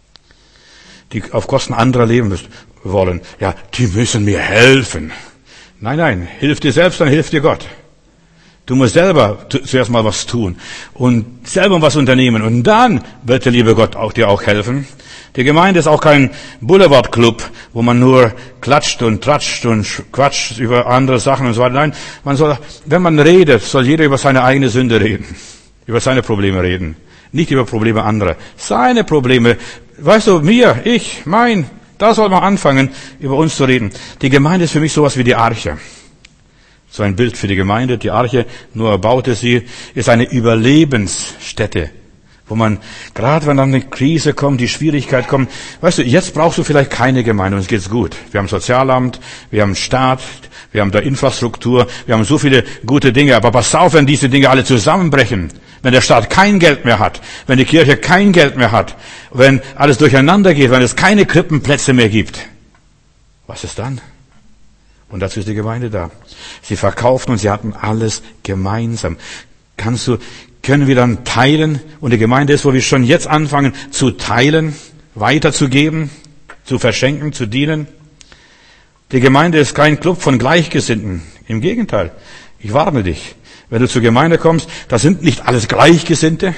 die auf Kosten anderer leben wollen. Ja, die müssen mir helfen. Nein, nein, hilf dir selbst, dann hilft dir Gott. Du musst selber zuerst mal was tun und selber was unternehmen und dann wird der liebe Gott auch dir auch helfen. Die Gemeinde ist auch kein Boulevardclub, wo man nur klatscht und tratscht und quatscht über andere Sachen und so weiter. Nein, man soll, wenn man redet, soll jeder über seine eigene Sünde reden, über seine Probleme reden, nicht über Probleme anderer. Seine Probleme, weißt du, mir, ich, mein, da soll man anfangen, über uns zu reden. Die Gemeinde ist für mich sowas wie die Arche. So ein Bild für die Gemeinde. Die Arche, Noah baute sie, ist eine Überlebensstätte, wo man, gerade wenn dann eine Krise kommt, die Schwierigkeit kommt, weißt du, jetzt brauchst du vielleicht keine Gemeinde und es geht's gut. Wir haben Sozialamt, wir haben Staat, wir haben da Infrastruktur, wir haben so viele gute Dinge, aber pass auf, wenn diese Dinge alle zusammenbrechen, wenn der Staat kein Geld mehr hat, wenn die Kirche kein Geld mehr hat, wenn alles durcheinander geht, wenn es keine Krippenplätze mehr gibt, was ist dann? Und dazu ist die Gemeinde da. Sie verkauften und sie hatten alles gemeinsam. Kannst du, können wir dann teilen? Und die Gemeinde ist, wo wir schon jetzt anfangen zu teilen, weiterzugeben, zu verschenken, zu dienen. Die Gemeinde ist kein Club von Gleichgesinnten. Im Gegenteil. Ich warne dich. Wenn du zur Gemeinde kommst, das sind nicht alles Gleichgesinnte.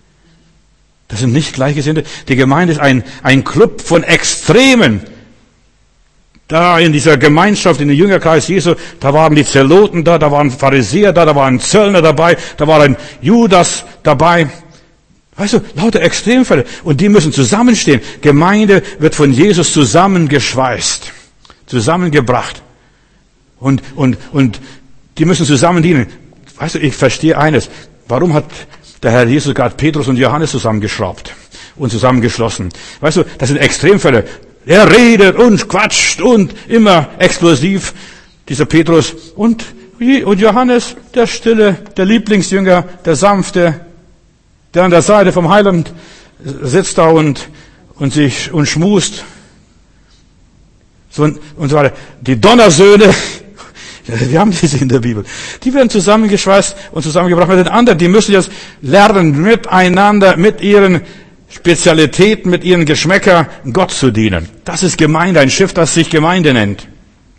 Das sind nicht Gleichgesinnte. Die Gemeinde ist ein, ein Club von Extremen. Da in dieser Gemeinschaft, in dem Jüngerkreis Jesu, da waren die Zeloten da, da waren Pharisäer da, da war ein Zöllner dabei, da war ein Judas dabei. Weißt du, lauter Extremfälle. Und die müssen zusammenstehen. Gemeinde wird von Jesus zusammengeschweißt, zusammengebracht. Und, und, und die müssen zusammen dienen. Weißt du, ich verstehe eines. Warum hat der Herr Jesus gerade Petrus und Johannes zusammengeschraubt und zusammengeschlossen? Weißt du, das sind Extremfälle. Er redet und quatscht und immer explosiv, dieser Petrus. Und, und Johannes, der Stille, der Lieblingsjünger, der Sanfte, der an der Seite vom Heiland sitzt da und, und sich, und schmust. So, und, und so weiter. Die Donnersöhne, wir haben diese in der Bibel, die werden zusammengeschweißt und zusammengebracht mit den anderen. Die müssen jetzt lernen, miteinander, mit ihren Spezialitäten, mit ihren Geschmäcker Gott zu dienen. Das ist Gemeinde, ein Schiff, das sich Gemeinde nennt.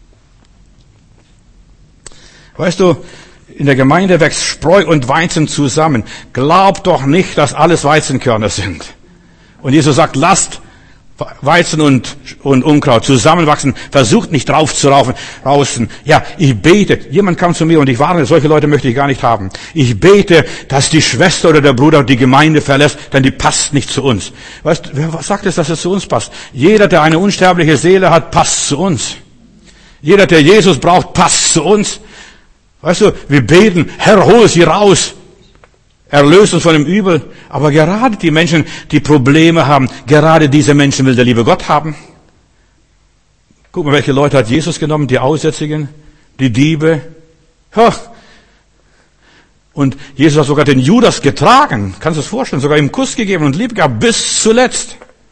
Weißt du, in der Gemeinde wächst Spreu und Weizen zusammen. Glaub doch nicht, dass alles Weizenkörner sind. Und Jesus sagt, lasst Weizen und, und Unkraut zusammenwachsen. Versucht nicht drauf zu raufen, rausen. Ja, ich bete. Jemand kam zu mir und ich warne, solche Leute möchte ich gar nicht haben. Ich bete, dass die Schwester oder der Bruder die Gemeinde verlässt, denn die passt nicht zu uns. Weißt du, wer sagt es, dass es zu uns passt? Jeder, der eine unsterbliche Seele hat, passt zu uns. Jeder, der Jesus braucht, passt zu uns. Weißt du, wir beten, Herr, hol sie raus. Erlöst uns von dem Übel. Aber gerade die Menschen, die Probleme haben, gerade diese Menschen will der liebe Gott haben. Guck mal, welche Leute hat Jesus genommen? Die Aussätzigen, die Diebe. Ja. Und Jesus hat sogar den Judas getragen. Kannst du es vorstellen? Sogar ihm Kuss gegeben und lieb gehabt bis zuletzt.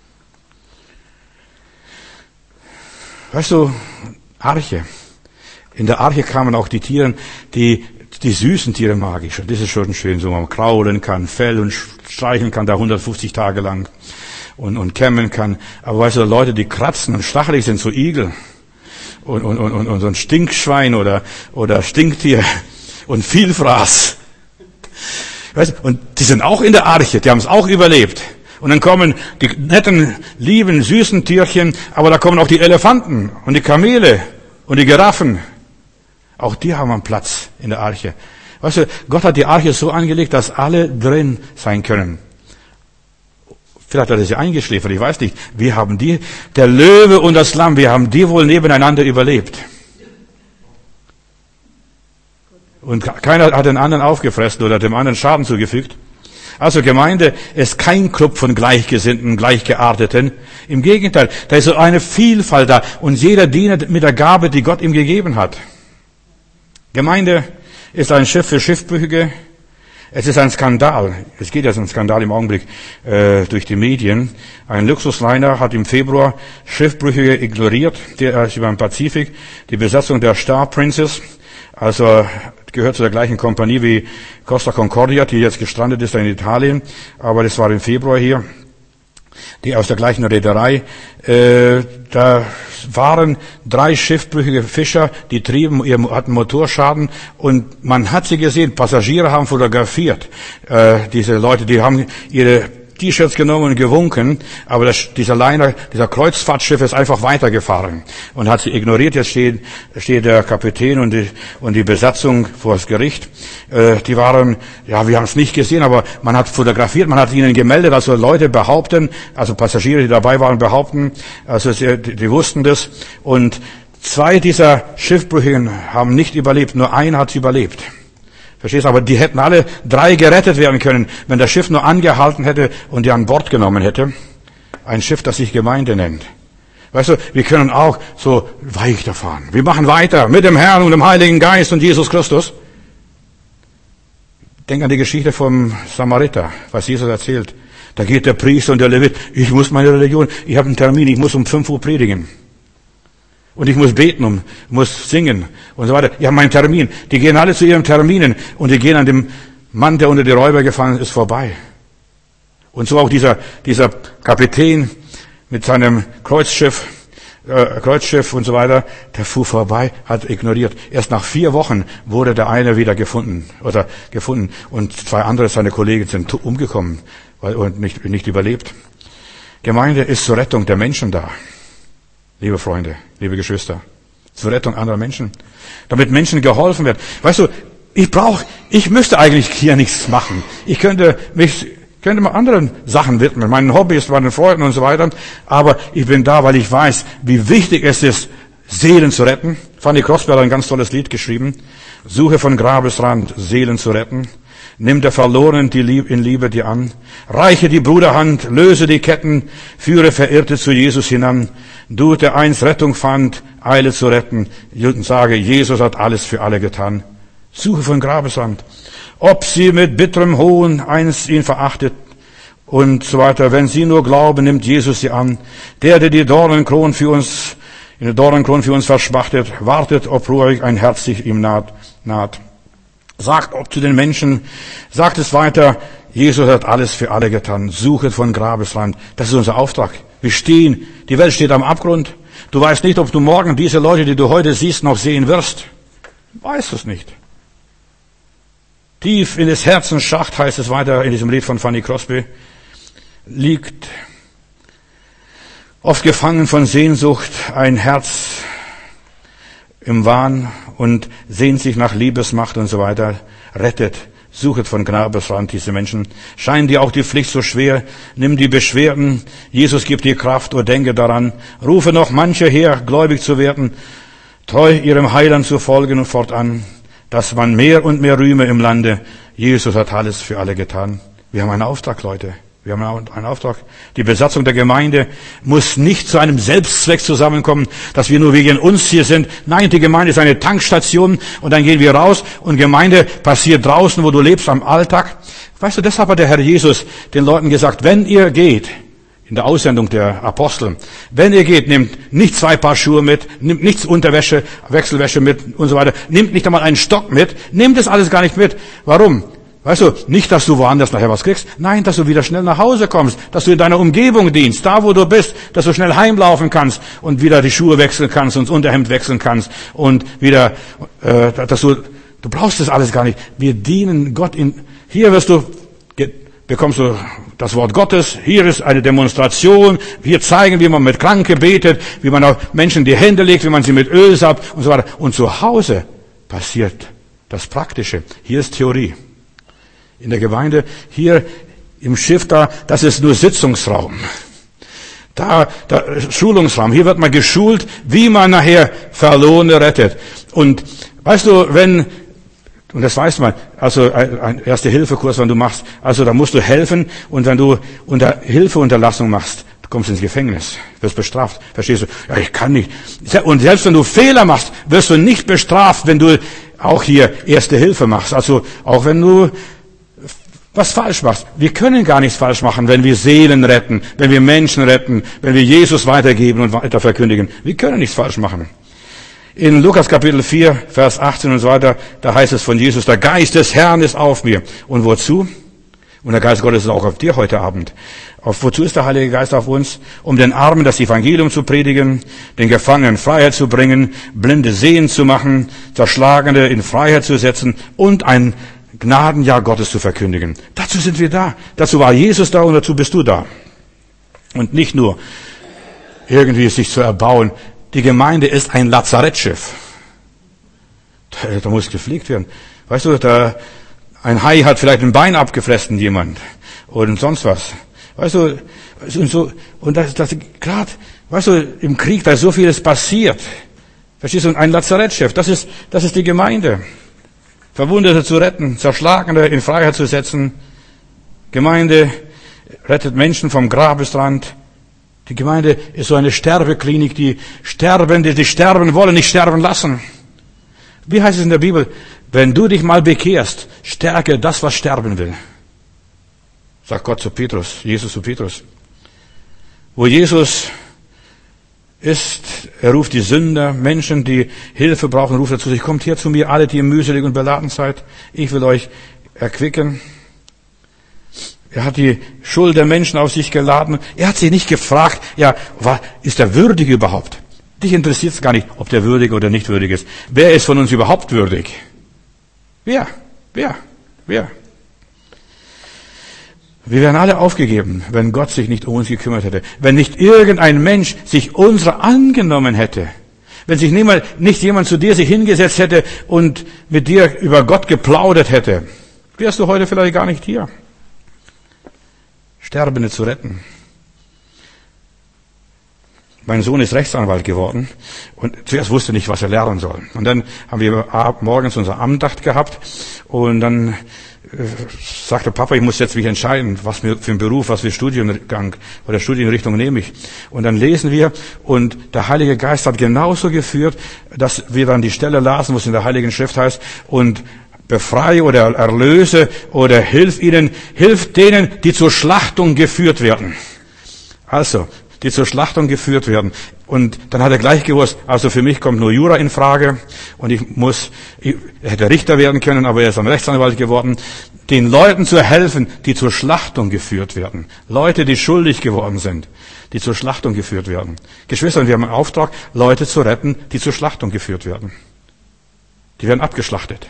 Weißt du, Arche. In der Arche kamen auch die Tiere, die Die süßen Tiere mag ich schon. Das ist schon schön, so man kraulen kann, Fell und streicheln kann, da hundertfünfzig Tage lang und, und kämmen kann. Aber weißt du, Leute, die kratzen und stachelig sind, so Igel und, und, und, und so ein Stinkschwein oder, oder Stinktier und Vielfraß. Weißt du, und die sind auch in der Arche, die haben es auch überlebt. Und dann kommen die netten, lieben, süßen Tierchen, aber da kommen auch die Elefanten und die Kamele und die Giraffen. Auch die haben einen Platz in der Arche. Weißt du, Gott hat die Arche so angelegt, dass alle drin sein können. Vielleicht hat er sie eingeschläfert, ich weiß nicht. Wir haben die, der Löwe und das Lamm, wir haben die wohl nebeneinander überlebt. Und keiner hat den anderen aufgefressen oder dem anderen Schaden zugefügt. Also Gemeinde ist kein Club von Gleichgesinnten, Gleichgearteten. Im Gegenteil, da ist so eine Vielfalt da und jeder dient mit der Gabe, die Gott ihm gegeben hat. Gemeinde ist ein Schiff für Schiffbrüchige. Es ist ein Skandal. Es geht jetzt ein Skandal im Augenblick äh, durch die Medien. Ein Luxusliner hat im Februar Schiffbrüchige ignoriert, der ist über den Pazifik. Die Besatzung der Star Princess, also gehört zu der gleichen Kompanie wie Costa Concordia, die jetzt gestrandet ist in Italien. Aber das war im Februar hier. Die aus der gleichen Reederei. Äh, da waren drei schiffbrüchige Fischer, die trieben, hatten Motorschaden und man hat sie gesehen. Passagiere haben fotografiert. Äh, diese Leute, die haben ihre T-Shirts genommen und gewunken, aber das, dieser Liner, dieser Kreuzfahrtschiff ist einfach weitergefahren und hat sie ignoriert. Jetzt steht, steht der Kapitän und die, und die Besatzung vor das Gericht. Äh, die waren, ja, wir haben es nicht gesehen, aber man hat fotografiert, man hat ihnen gemeldet, also Leute behaupten, also Passagiere, die dabei waren, behaupten, also sie, die, die wussten das. Und zwei dieser Schiffbrüchigen haben nicht überlebt, nur einer hat überlebt. Verstehst du? Aber die hätten alle drei gerettet werden können, wenn das Schiff nur angehalten hätte und die an Bord genommen hätte. Ein Schiff, das sich Gemeinde nennt. Weißt du, wir können auch so weiterfahren. Wir machen weiter mit dem Herrn und dem Heiligen Geist und Jesus Christus. Denk an die Geschichte vom Samariter, was Jesus erzählt. Da geht der Priester und der Levit. Ich muss meine Religion, ich habe einen Termin, ich muss um fünf Uhr predigen. Und ich muss beten und muss singen und so weiter. Ich habe meinen Termin. Die gehen alle zu ihren Terminen und die gehen an dem Mann, der unter die Räuber gefallen ist, vorbei. Und so auch dieser, dieser Kapitän mit seinem Kreuzschiff, äh, Kreuzschiff und so weiter, der fuhr vorbei, hat ignoriert. Erst nach vier Wochen wurde der eine wieder gefunden, oder gefunden. Und zwei andere, seine Kollegen, sind umgekommen, weil, und nicht, nicht überlebt. Gemeinde ist zur Rettung der Menschen da. liebe Freunde, liebe Geschwister. Zur Rettung anderer Menschen. Damit Menschen geholfen wird. Weißt du, ich brauche, ich müsste eigentlich hier nichts machen. Ich könnte mich, könnte mal anderen Sachen widmen, meinen Hobbys, meinen Freunden und so weiter. Aber ich bin da, weil ich weiß, wie wichtig es ist, Seelen zu retten. Fanny Crosby hat ein ganz tolles Lied geschrieben. Suche von Grabesrand, Seelen zu retten. Nimm der Verlorenen die Liebe, in Liebe dir an. Reiche die Bruderhand, löse die Ketten, führe Verirrte zu Jesus hinan. Du, der einst Rettung fand, eile zu retten und sage, Jesus hat alles für alle getan. Suche von Grabesrand. Ob sie mit bitterem Hohn einst ihn verachtet und so weiter. Wenn sie nur glauben, nimmt Jesus sie an. Der, der die Dornenkron für uns, in der Dornenkron für uns verschmachtet, wartet, ob ruhig ein Herz sich ihm naht, naht. Sagt ob zu den Menschen, sagt es weiter, Jesus hat alles für alle getan. Suchet von Grabesrand. Das ist unser Auftrag. Wir stehen, die Welt steht am Abgrund. Du weißt nicht, ob du morgen diese Leute, die du heute siehst, noch sehen wirst. Weißt es nicht. Tief in des Herzens Schacht, heißt es weiter in diesem Lied von Fanny Crosby, liegt oft gefangen von Sehnsucht ein Herz im Wahn und sehnt sich nach Liebesmacht und so weiter. Rettet, suchet von Grabesrand diese Menschen. Scheint dir auch die Pflicht so schwer, nimm die Beschwerden, Jesus gibt dir Kraft, oh denke daran. Rufe noch manche her, gläubig zu werden, treu ihrem Heiland zu folgen und fortan, dass man mehr und mehr rühme im Lande. Jesus hat alles für alle getan. Wir haben einen Auftrag, Leute. Wir haben einen Auftrag. Die Besatzung der Gemeinde muss nicht zu einem Selbstzweck zusammenkommen, dass wir nur wegen uns hier sind. Nein, die Gemeinde ist eine Tankstation und dann gehen wir raus und Gemeinde passiert draußen, wo du lebst, am Alltag. Weißt du, deshalb hat der Herr Jesus den Leuten gesagt, wenn ihr geht, in der Aussendung der Apostel, wenn ihr geht, nehmt nicht zwei Paar Schuhe mit, nehmt nichts Unterwäsche, Wechselwäsche mit und so weiter, nehmt nicht einmal einen Stock mit, nehmt das alles gar nicht mit. Warum? Weißt du, nicht, dass du woanders nachher was kriegst. Nein, dass du wieder schnell nach Hause kommst, dass du in deiner Umgebung dienst, da wo du bist, dass du schnell heimlaufen kannst und wieder die Schuhe wechseln kannst und das Unterhemd wechseln kannst und wieder, äh, dass du, du brauchst das alles gar nicht. Wir dienen Gott in, hier wirst du, bekommst du das Wort Gottes, hier ist eine Demonstration, hier zeigen, wie man mit Kranken betet, wie man auf Menschen die Hände legt, wie man sie mit Öl salbt und so weiter. Und zu Hause passiert das Praktische. Hier ist Theorie. In der Gemeinde, hier im Schiff da, das ist nur Sitzungsraum. Da, da, Schulungsraum. Hier wird man geschult, wie man nachher Verlorene rettet. Und weißt du, wenn, und das weiß man, also ein Erste-Hilfe-Kurs, wenn du machst, also da musst du helfen und wenn du unter Hilfeunterlassung machst, du kommst ins Gefängnis, wirst bestraft. Verstehst du? Ja, ich kann nicht. Und selbst wenn du Fehler machst, wirst du nicht bestraft, wenn du auch hier Erste Hilfe machst. Also auch wenn du was falsch machst. Wir können gar nichts falsch machen, wenn wir Seelen retten, wenn wir Menschen retten, wenn wir Jesus weitergeben und weiter verkündigen. Wir können nichts falsch machen. In Lukas Kapitel vier, Vers achtzehn und so weiter, da heißt es von Jesus, der Geist des Herrn ist auf mir. Und wozu? Und der Geist Gottes ist auch auf dir heute Abend. Auf wozu ist der Heilige Geist auf uns? Um den Armen das Evangelium zu predigen, den Gefangenen Freiheit zu bringen, Blinde sehen zu machen, Zerschlagene in Freiheit zu setzen und ein Gnadenjahr Gottes zu verkündigen. Dazu sind wir da. Dazu war Jesus da und dazu bist du da. Und nicht nur irgendwie sich zu erbauen. Die Gemeinde ist ein Lazarettschiff. Da, da muss gepflegt werden. Weißt du, da, ein Hai hat vielleicht ein Bein abgefressen, jemand. Und sonst was. Weißt du, und so, und das, das, gerade, weißt du, im Krieg, da ist so vieles passiert. Verstehst du? Und ein Lazarettschiff, das ist, das ist die Gemeinde. Verwundete zu retten, Zerschlagene in Freiheit zu setzen. Gemeinde rettet Menschen vom Grabesrand. Die Gemeinde ist so eine Sterbeklinik, die Sterbende, die sterben wollen, nicht sterben lassen. Wie heißt es in der Bibel? Wenn du dich mal bekehrst, stärke das, was sterben will. Sagt Gott zu Petrus, Jesus zu Petrus. Wo Jesus ist, er ruft die Sünder, Menschen, die Hilfe brauchen, ruft er zu sich, kommt her zu mir, alle, die ihr mühselig und beladen seid, ich will euch erquicken. Er hat die Schuld der Menschen auf sich geladen. Er hat sie nicht gefragt, ja, ist der würdig überhaupt? Dich interessiert es gar nicht, ob der würdig oder nicht würdig ist. Wer ist von uns überhaupt würdig? Wer? Wer? Wer? Wir wären alle aufgegeben, wenn Gott sich nicht um uns gekümmert hätte. Wenn nicht irgendein Mensch sich unserer angenommen hätte. Wenn sich niemand, nicht jemand zu dir sich hingesetzt hätte und mit dir über Gott geplaudert hätte, wärst du heute vielleicht gar nicht hier. Sterbende zu retten. Mein Sohn ist Rechtsanwalt geworden und zuerst wusste nicht, was er lernen soll. Und dann haben wir morgens unsere Andacht gehabt und dann äh, sagte Papa, ich muss jetzt mich entscheiden, was mir für einen Beruf, was für Studiengang oder Studienrichtung nehme ich. Und dann lesen wir und der Heilige Geist hat genauso geführt, dass wir dann die Stelle lasen, wo es in der Heiligen Schrift heißt, und befreie oder erlöse oder hilf ihnen, hilf denen, die zur Schlachtung geführt werden. Also, die zur Schlachtung geführt werden. Und dann hat er gleich gewusst, also für mich kommt nur Jura in Frage und ich muss, ich hätte Richter werden können, aber er ist ein Rechtsanwalt geworden, den Leuten zu helfen, die zur Schlachtung geführt werden. Leute, die schuldig geworden sind, die zur Schlachtung geführt werden. Geschwister, wir haben einen Auftrag, Leute zu retten, die zur Schlachtung geführt werden. Die werden abgeschlachtet.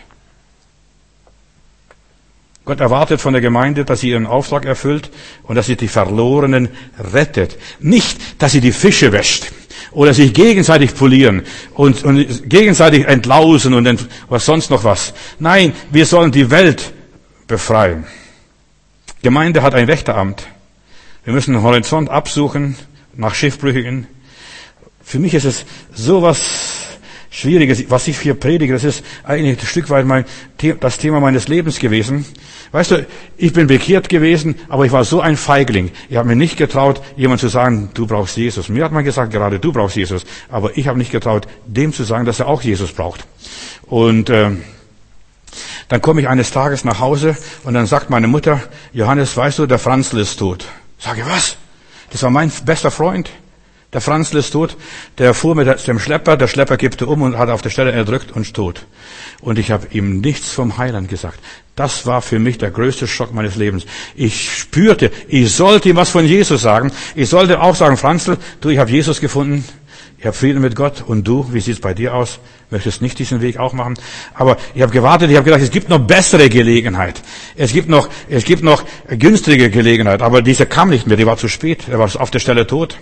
Gott erwartet von der Gemeinde, dass sie ihren Auftrag erfüllt und dass sie die Verlorenen rettet. Nicht, dass sie die Fische wäscht oder sich gegenseitig polieren und, und gegenseitig entlausen und ent, was sonst noch was. Nein, wir sollen die Welt befreien. Gemeinde hat ein Wächteramt. Wir müssen den Horizont absuchen nach Schiffbrüchigen. Für mich ist es sowas Schwieriges, was ich hier predige, das ist eigentlich ein Stück weit mein, das Thema meines Lebens gewesen. Weißt du, ich bin bekehrt gewesen, aber ich war so ein Feigling. Ich habe mir nicht getraut, jemand zu sagen, du brauchst Jesus. Mir hat man gesagt, gerade du brauchst Jesus. Aber ich habe nicht getraut, dem zu sagen, dass er auch Jesus braucht. Und äh, dann komme ich eines Tages nach Hause und dann sagt meine Mutter, Johannes, weißt du, der Franzl ist tot. Sage, was? Das war mein bester Freund. Der Franzl ist tot, der fuhr mit dem Schlepper, der Schlepper kippte um und hat auf der Stelle erdrückt und ist tot. Und ich habe ihm nichts vom Heiland gesagt. Das war für mich der größte Schock meines Lebens. Ich spürte, ich sollte ihm was von Jesus sagen. Ich sollte auch sagen, Franzl, du, ich habe Jesus gefunden, ich habe Frieden mit Gott und du, wie sieht's bei dir aus? Möchtest nicht diesen Weg auch machen? Aber ich habe gewartet, ich habe gedacht, es gibt noch bessere Gelegenheit. Es gibt noch, es gibt noch günstige Gelegenheit. Aber diese kam nicht mehr, die war zu spät, er war auf der Stelle tot.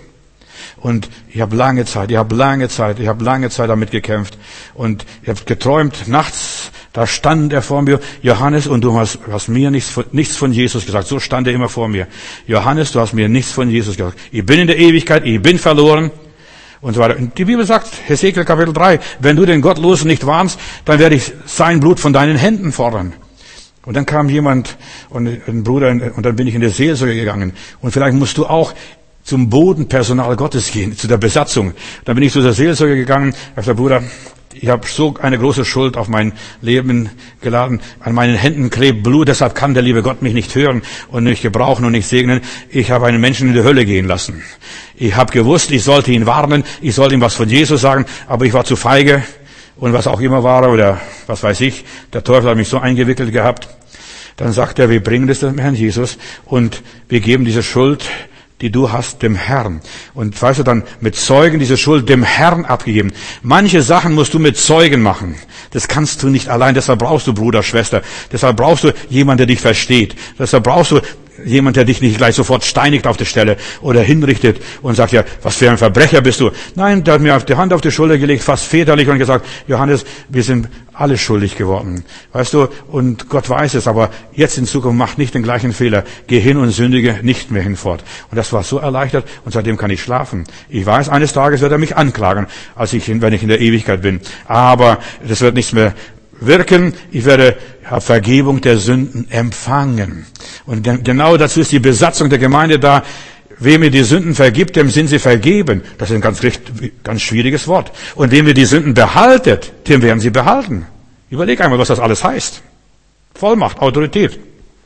Und ich habe lange Zeit, ich habe lange Zeit, ich habe lange Zeit damit gekämpft. Und ich habe geträumt, nachts, da stand er vor mir, Johannes, und du hast, hast mir nichts von, nichts von Jesus gesagt. So stand er immer vor mir. Johannes, du hast mir nichts von Jesus gesagt. Ich bin in der Ewigkeit, ich bin verloren. Und so weiter. Und die Bibel sagt, Hesekiel Kapitel drei, wenn du den Gottlosen nicht warnst, dann werde ich sein Blut von deinen Händen fordern. Und dann kam jemand, und ein Bruder, und dann bin ich in die Seelsorge gegangen. Und vielleicht musst du auch zum Bodenpersonal Gottes gehen, zu der Besatzung. Dann bin ich zu der Seelsorge gegangen, sagte der Bruder, ich habe so eine große Schuld auf mein Leben geladen, an meinen Händen klebt Blut, deshalb kann der liebe Gott mich nicht hören und nicht gebrauchen und nicht segnen. Ich habe einen Menschen in die Hölle gehen lassen. Ich habe gewusst, ich sollte ihn warnen, ich sollte ihm was von Jesus sagen, aber ich war zu feige und was auch immer war oder was weiß ich, der Teufel hat mich so eingewickelt gehabt. Dann sagt er, wir bringen das dem Herrn Jesus und wir geben diese Schuld, die du hast, dem Herrn. Und weißt du, dann mit Zeugen diese Schuld dem Herrn abgegeben. Manche Sachen musst du mit Zeugen machen. Das kannst du nicht allein. Deshalb brauchst du Bruder, Schwester. Deshalb brauchst du jemanden, der dich versteht. Deshalb brauchst du jemand, der dich nicht gleich sofort steinigt auf der Stelle oder hinrichtet und sagt, ja, was für ein Verbrecher bist du. Nein, der hat mir die Hand auf die Schulter gelegt, fast väterlich und gesagt, Johannes, wir sind alle schuldig geworden. Weißt du, und Gott weiß es, aber jetzt in Zukunft mach nicht den gleichen Fehler. Geh hin und sündige nicht mehr hinfort. Und das war so erleichtert und seitdem kann ich schlafen. Ich weiß, eines Tages wird er mich anklagen, als ich, wenn ich in der Ewigkeit bin. Aber das wird nichts mehr wirken, ich werde Vergebung der Sünden empfangen. Und genau dazu ist die Besatzung der Gemeinde da. Wem ihr die Sünden vergibt, dem sind sie vergeben. Das ist ein ganz, ganz schwieriges Wort. Und wem ihr die Sünden behaltet, dem werden sie behalten. Überleg einmal, was das alles heißt. Vollmacht, Autorität.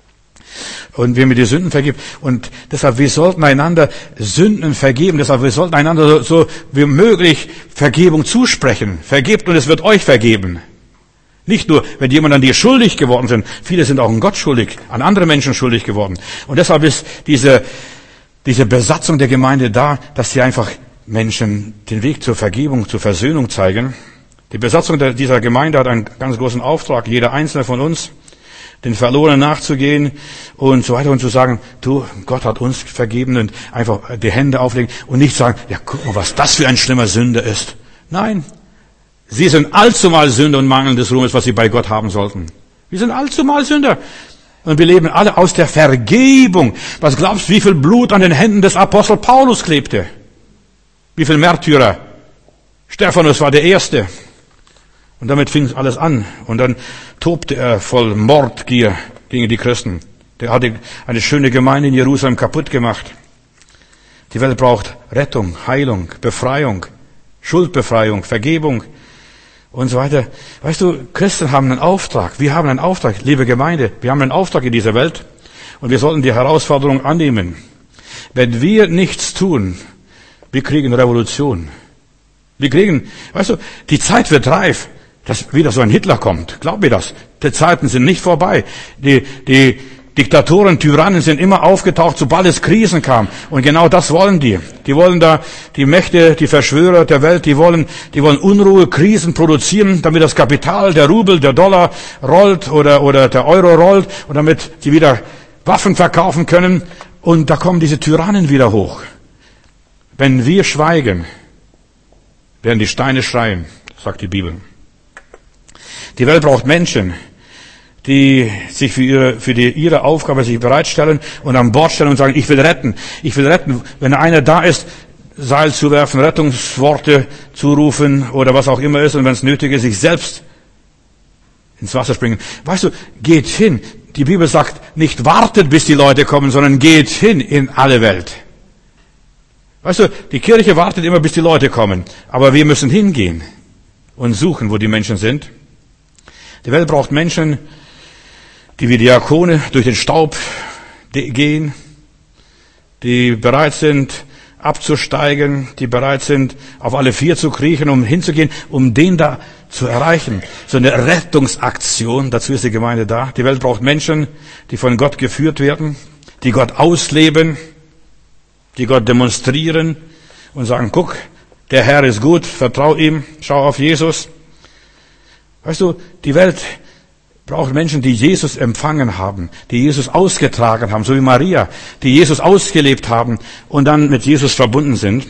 Und wem ihr die Sünden vergibt. Und deshalb, wir sollten einander Sünden vergeben. Deshalb, wir sollten einander so, so wie möglich Vergebung zusprechen. Vergebt und es wird euch vergeben. Nicht nur, wenn jemand an dir schuldig geworden sind. Viele sind auch an Gott schuldig, an andere Menschen schuldig geworden. Und deshalb ist diese, diese Besatzung der Gemeinde da, dass sie einfach Menschen den Weg zur Vergebung, zur Versöhnung zeigen. Die Besatzung dieser Gemeinde hat einen ganz großen Auftrag, jeder einzelne von uns. den Verlorenen nachzugehen und so weiter und zu sagen, du, Gott hat uns vergeben und einfach die Hände auflegen und nicht sagen, ja, guck mal, was das für ein schlimmer Sünder ist. Nein, sie sind allzumal Sünder und mangelndes Ruhmes, was sie bei Gott haben sollten. Wir sind allzumal Sünder. Und wir leben alle aus der Vergebung. Was glaubst du, wie viel Blut an den Händen des Apostel Paulus klebte? Wie viel Märtyrer? Stephanus war der Erste. Und damit fing alles an. Und dann tobte er voll Mordgier gegen die Christen. Der hatte eine schöne Gemeinde in Jerusalem kaputt gemacht. Die Welt braucht Rettung, Heilung, Befreiung, Schuldbefreiung, Vergebung und so weiter. Weißt du, Christen haben einen Auftrag. Wir haben einen Auftrag, liebe Gemeinde. Wir haben einen Auftrag in dieser Welt. Und wir sollten die Herausforderung annehmen. Wenn wir nichts tun, wir kriegen Revolution. Wir kriegen, weißt du, die Zeit wird reif, dass wieder so ein Hitler kommt. Glaub mir das. Die Zeiten sind nicht vorbei. Die, die Diktatoren, Tyrannen sind immer aufgetaucht, sobald es Krisen kam. Und genau das wollen die. Die wollen da, die Mächte, die Verschwörer der Welt, die wollen, die wollen Unruhe, Krisen produzieren, damit das Kapital, der Rubel, der Dollar rollt oder, oder der Euro rollt und damit sie wieder Waffen verkaufen können. Und da kommen diese Tyrannen wieder hoch. Wenn wir schweigen, werden die Steine schreien, sagt die Bibel. Die Welt braucht Menschen, die sich für ihre, für die, ihre Aufgabe sich bereitstellen und an Bord stellen und sagen, ich will retten. Ich will retten. Wenn einer da ist, Seil zuwerfen, Rettungsworte zurufen oder was auch immer ist und wenn es nötig ist, sich selbst ins Wasser springen. Weißt du, geht hin. Die Bibel sagt, nicht wartet, bis die Leute kommen, sondern geht hin in alle Welt. Weißt du, die Kirche wartet immer, bis die Leute kommen. Aber wir müssen hingehen und suchen, wo die Menschen sind. Die Welt braucht Menschen, die wie Diakone durch den Staub gehen, die bereit sind, abzusteigen, die bereit sind, auf alle vier zu kriechen, um hinzugehen, um den da zu erreichen. So eine Rettungsaktion, dazu ist die Gemeinde da. Die Welt braucht Menschen, die von Gott geführt werden, die Gott ausleben, die Gott demonstrieren und sagen, guck, der Herr ist gut, vertrau ihm, schau auf Jesus. Weißt du, die Welt braucht Menschen, die Jesus empfangen haben, die Jesus ausgetragen haben, so wie Maria, die Jesus ausgelebt haben und dann mit Jesus verbunden sind.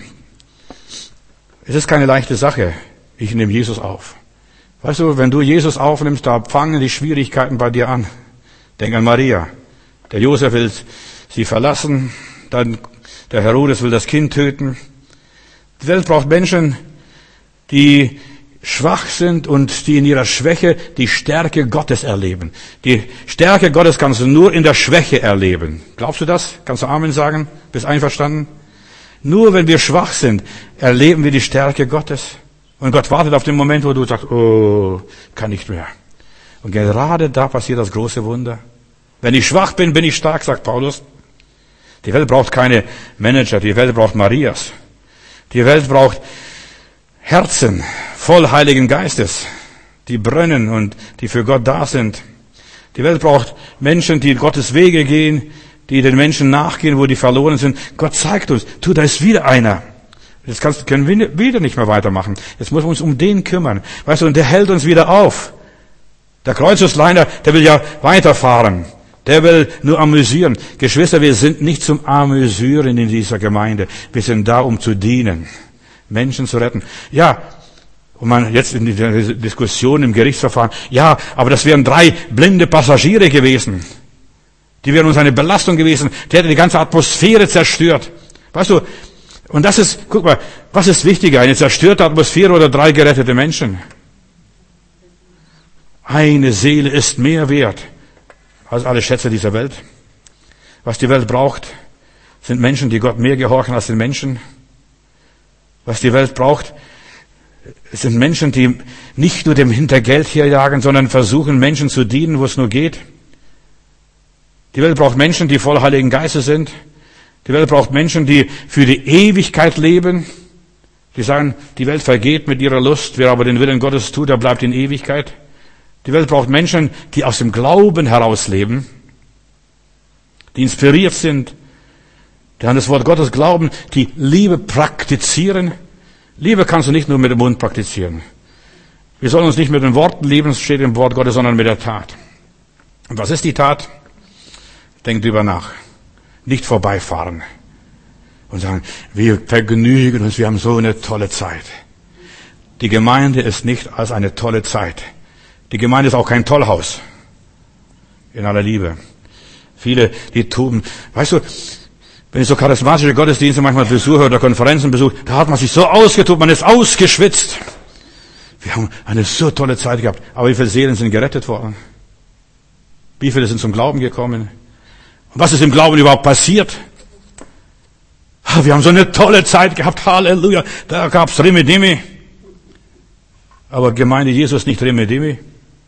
Es ist keine leichte Sache. Ich nehme Jesus auf. Weißt du, wenn du Jesus aufnimmst, da fangen die Schwierigkeiten bei dir an. Denk an Maria. Der Josef will sie verlassen, dann der Herodes will das Kind töten. Die Welt braucht Menschen, die schwach sind und die in ihrer Schwäche die Stärke Gottes erleben. Die Stärke Gottes kannst du nur in der Schwäche erleben. Glaubst du das? Kannst du Amen sagen? Bist einverstanden? Nur wenn wir schwach sind, erleben wir die Stärke Gottes. Und Gott wartet auf den Moment, wo du sagst, oh, kann nicht mehr. Und gerade da passiert das große Wunder. Wenn ich schwach bin, bin ich stark, sagt Paulus. Die Welt braucht keine Manager, die Welt braucht Marias. Die Welt braucht Herzen voll Heiligen Geistes, die brennen und die für Gott da sind. Die Welt braucht Menschen, die Gottes Wege gehen, die den Menschen nachgehen, wo die verloren sind. Gott zeigt uns, tu, da ist wieder einer. Jetzt kannst, können wir wieder nicht mehr weitermachen. Jetzt müssen wir uns um den kümmern. Weißt du, und der hält uns wieder auf. Der Kreuzesleiner, der will ja weiterfahren. Der will nur amüsieren. Geschwister, wir sind nicht zum Amüsieren in dieser Gemeinde. Wir sind da, um zu dienen. Menschen zu retten. Ja, und man jetzt in der Diskussion im Gerichtsverfahren, ja, aber das wären drei blinde Passagiere gewesen. Die wären uns eine Belastung gewesen. Die hätte die ganze Atmosphäre zerstört. Weißt du, und das ist, guck mal, was ist wichtiger, eine zerstörte Atmosphäre oder drei gerettete Menschen? Eine Seele ist mehr wert als alle Schätze dieser Welt. Was die Welt braucht, sind Menschen, die Gott mehr gehorchen als den Menschen. Was die Welt braucht, sind Menschen, die nicht nur dem Hintergeld herjagen, sondern versuchen, Menschen zu dienen, wo es nur geht. Die Welt braucht Menschen, die voll Heiligen Geistes sind. Die Welt braucht Menschen, die für die Ewigkeit leben. Die sagen, die Welt vergeht mit ihrer Lust, wer aber den Willen Gottes tut, der bleibt in Ewigkeit. Die Welt braucht Menschen, die aus dem Glauben heraus leben, die inspiriert sind, die an das Wort Gottes glauben, die Liebe praktizieren. Liebe kannst du nicht nur mit dem Mund praktizieren. Wir sollen uns nicht mit den Worten lieben, es steht im Wort Gottes, sondern mit der Tat. Und was ist die Tat? Denkt drüber nach. Nicht vorbeifahren und sagen, wir vergnügen uns, wir haben so eine tolle Zeit. Die Gemeinde ist nicht als eine tolle Zeit. Die Gemeinde ist auch kein Tollhaus. In aller Liebe. Viele, die tun, weißt du, wenn ich so charismatische Gottesdienste manchmal besuche oder Konferenzen besuche, da hat man sich so ausgetobt, man ist ausgeschwitzt. Wir haben eine so tolle Zeit gehabt. Aber wie viele Seelen sind gerettet worden? Wie viele sind zum Glauben gekommen? Und was ist im Glauben überhaupt passiert? Wir haben so eine tolle Zeit gehabt. Halleluja. Da gab's Rimidimi. Aber Gemeinde Jesus nicht Rimidimi.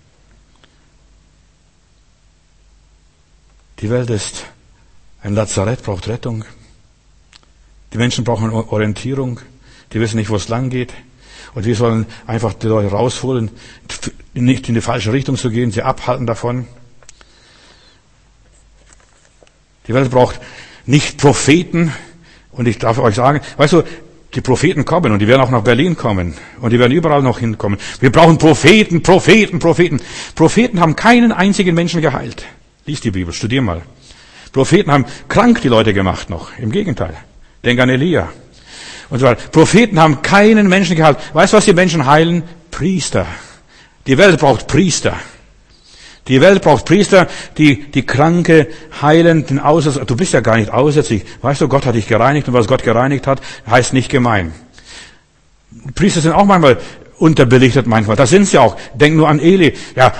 Die Welt ist ein Lazarett, braucht Rettung. Die Menschen brauchen Orientierung. Die wissen nicht, wo es lang geht. Und wir sollen einfach die Leute rausholen, nicht in die falsche Richtung zu gehen, sie abhalten davon. Die Welt braucht nicht Propheten. Und ich darf euch sagen, weißt du, die Propheten kommen und die werden auch nach Berlin kommen. Und die werden überall noch hinkommen. Wir brauchen Propheten, Propheten, Propheten. Propheten haben keinen einzigen Menschen geheilt. Lies die Bibel, studier mal. Propheten haben krank die Leute gemacht noch. Im Gegenteil. Denk an Elia. Und so weiter. Propheten haben keinen Menschen geheilt. Weißt du, was die Menschen heilen? Priester. Die Welt braucht Priester. Die Welt braucht Priester, die die Kranke heilen, den Aussätzigen. Du bist ja gar nicht aussätzig. Weißt du, Gott hat dich gereinigt und was Gott gereinigt hat, heißt nicht gemein. Priester sind auch manchmal unterbelichtet manchmal. Das sind sie auch. Denk nur an Eli. Ja,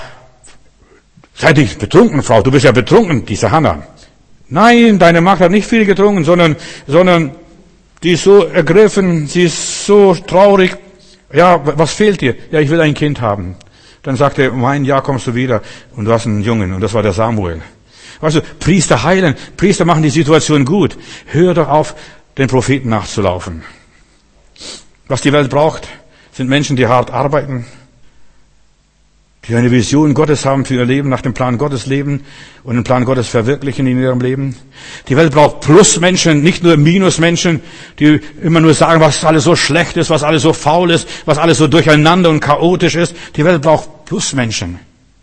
sei nicht betrunken, Frau. Du bist ja betrunken, diese Hannah. Nein, deine Magd hat nicht viel getrunken, sondern, sondern die ist so ergriffen, sie ist so traurig. Ja, was fehlt dir? Ja, ich will ein Kind haben. Dann sagte er, um ein Jahr kommst du wieder und du hast einen Jungen. Und das war der Samuel. Weißt du, Priester heilen, Priester machen die Situation gut. Hör doch auf, den Propheten nachzulaufen. Was die Welt braucht, sind Menschen, die hart arbeiten, die eine Vision Gottes haben für ihr Leben, nach dem Plan Gottes leben und den Plan Gottes verwirklichen in ihrem Leben. Die Welt braucht Plusmenschen, nicht nur Minusmenschen, die immer nur sagen, was alles so schlecht ist, was alles so faul ist, was alles so durcheinander und chaotisch ist. Die Welt braucht Plusmenschen.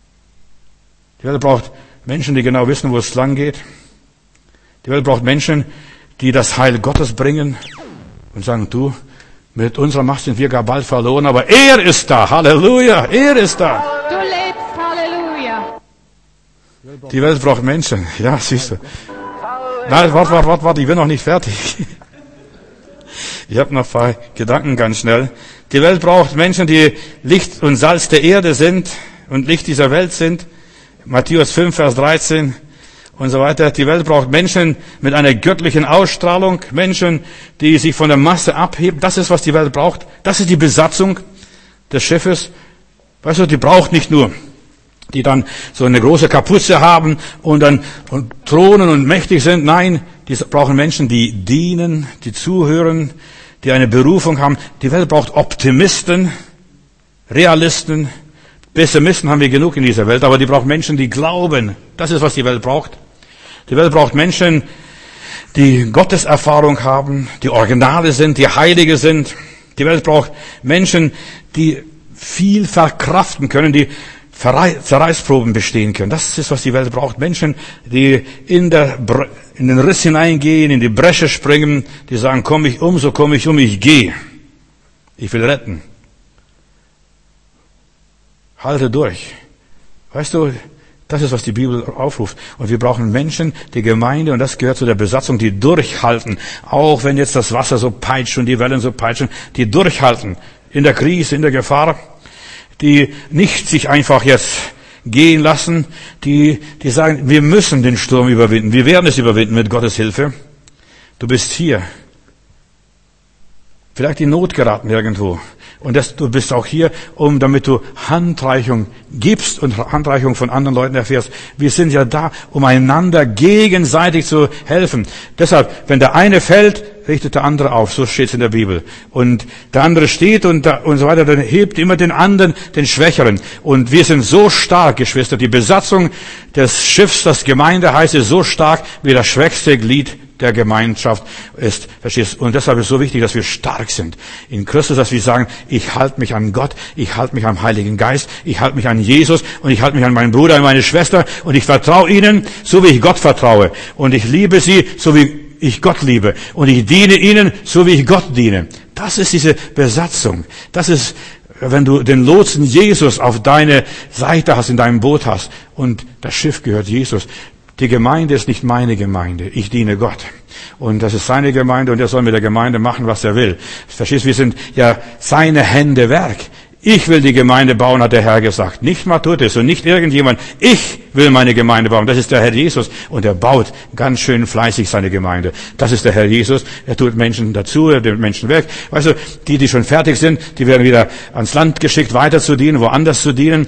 Die Welt braucht Menschen, die genau wissen, wo es lang geht. Die Welt braucht Menschen, die das Heil Gottes bringen und sagen, du, mit unserer Macht sind wir gar bald verloren, aber er ist da. Halleluja, er ist da. Du lebst, Halleluja. Die Welt braucht Menschen. Ja, siehst du. Nein, warte, warte, warte, warte, ich bin noch nicht fertig. Ich habe noch ein paar Gedanken ganz schnell. Die Welt braucht Menschen, die Licht und Salz der Erde sind und Licht dieser Welt sind. Matthäus fünf, Vers dreizehn und so weiter. Die Welt braucht Menschen mit einer göttlichen Ausstrahlung, Menschen, die sich von der Masse abheben. Das ist, was die Welt braucht. Das ist die Besatzung des Schiffes. Weißt du, die braucht nicht nur, die dann so eine große Kapuze haben und dann und thronen und mächtig sind. Nein, die brauchen Menschen, die dienen, die zuhören, die eine Berufung haben. Die Welt braucht Optimisten, Realisten. Pessimisten haben wir genug in dieser Welt, aber die braucht Menschen, die glauben. Das ist, was die Welt braucht. Die Welt braucht Menschen, die Gotteserfahrung haben, die Originale sind, die Heilige sind. Die Welt braucht Menschen, die viel verkraften können, die Zerreißproben bestehen können. Das ist, was die Welt braucht. Menschen, die in, der, in den Riss hineingehen, in die Bresche springen, die sagen, komm ich um, so komm ich um, ich gehe. Ich will retten. Halte durch. Weißt du, das ist, was die Bibel aufruft. Und wir brauchen Menschen, die Gemeinde, und das gehört zu der Besatzung, die durchhalten. Auch wenn jetzt das Wasser so peitscht und die Wellen so peitschen, die durchhalten. In der Krise, in der Gefahr. Die nicht sich einfach jetzt gehen lassen. Die, die sagen, wir müssen den Sturm überwinden. Wir werden es überwinden mit Gottes Hilfe. Du bist hier. Vielleicht in Not geraten irgendwo. Und das, du bist auch hier, um, damit du Handreichung gibst und Handreichung von anderen Leuten erfährst. Wir sind ja da, um einander gegenseitig zu helfen. Deshalb, wenn der eine fällt, richtet der andere auf. So steht es in der Bibel. Und der andere steht und, da, und so weiter, dann hebt immer den anderen, den Schwächeren. Und wir sind so stark, Geschwister. Die Besatzung des Schiffs, das Gemeinde heißt, ist so stark wie das schwächste Glied der Gemeinschaft ist. Verstehst? Und deshalb ist es so wichtig, dass wir stark sind in Christus, dass wir sagen, ich halte mich an Gott, ich halte mich am Heiligen Geist, ich halte mich an Jesus und ich halte mich an meinen Bruder und meine Schwester und ich vertraue ihnen, so wie ich Gott vertraue. Und ich liebe sie, so wie ich Gott liebe. Und ich diene ihnen, so wie ich Gott diene. Das ist diese Besatzung. Das ist, wenn du den Lotsen Jesus auf deine Seite hast, in deinem Boot hast und das Schiff gehört Jesus. Die Gemeinde ist nicht meine Gemeinde. Ich diene Gott. Und das ist seine Gemeinde und er soll mit der Gemeinde machen, was er will. Verstehst, wir sind ja seine Hände Werk. Ich will die Gemeinde bauen, hat der Herr gesagt. Nicht Matthäus und nicht irgendjemand. Ich will meine Gemeinde bauen. Das ist der Herr Jesus. Und er baut ganz schön fleißig seine Gemeinde. Das ist der Herr Jesus. Er tut Menschen dazu, er tut Menschen weg. Weißt du, die, die schon fertig sind, die werden wieder ans Land geschickt, weiter zu dienen, woanders zu dienen.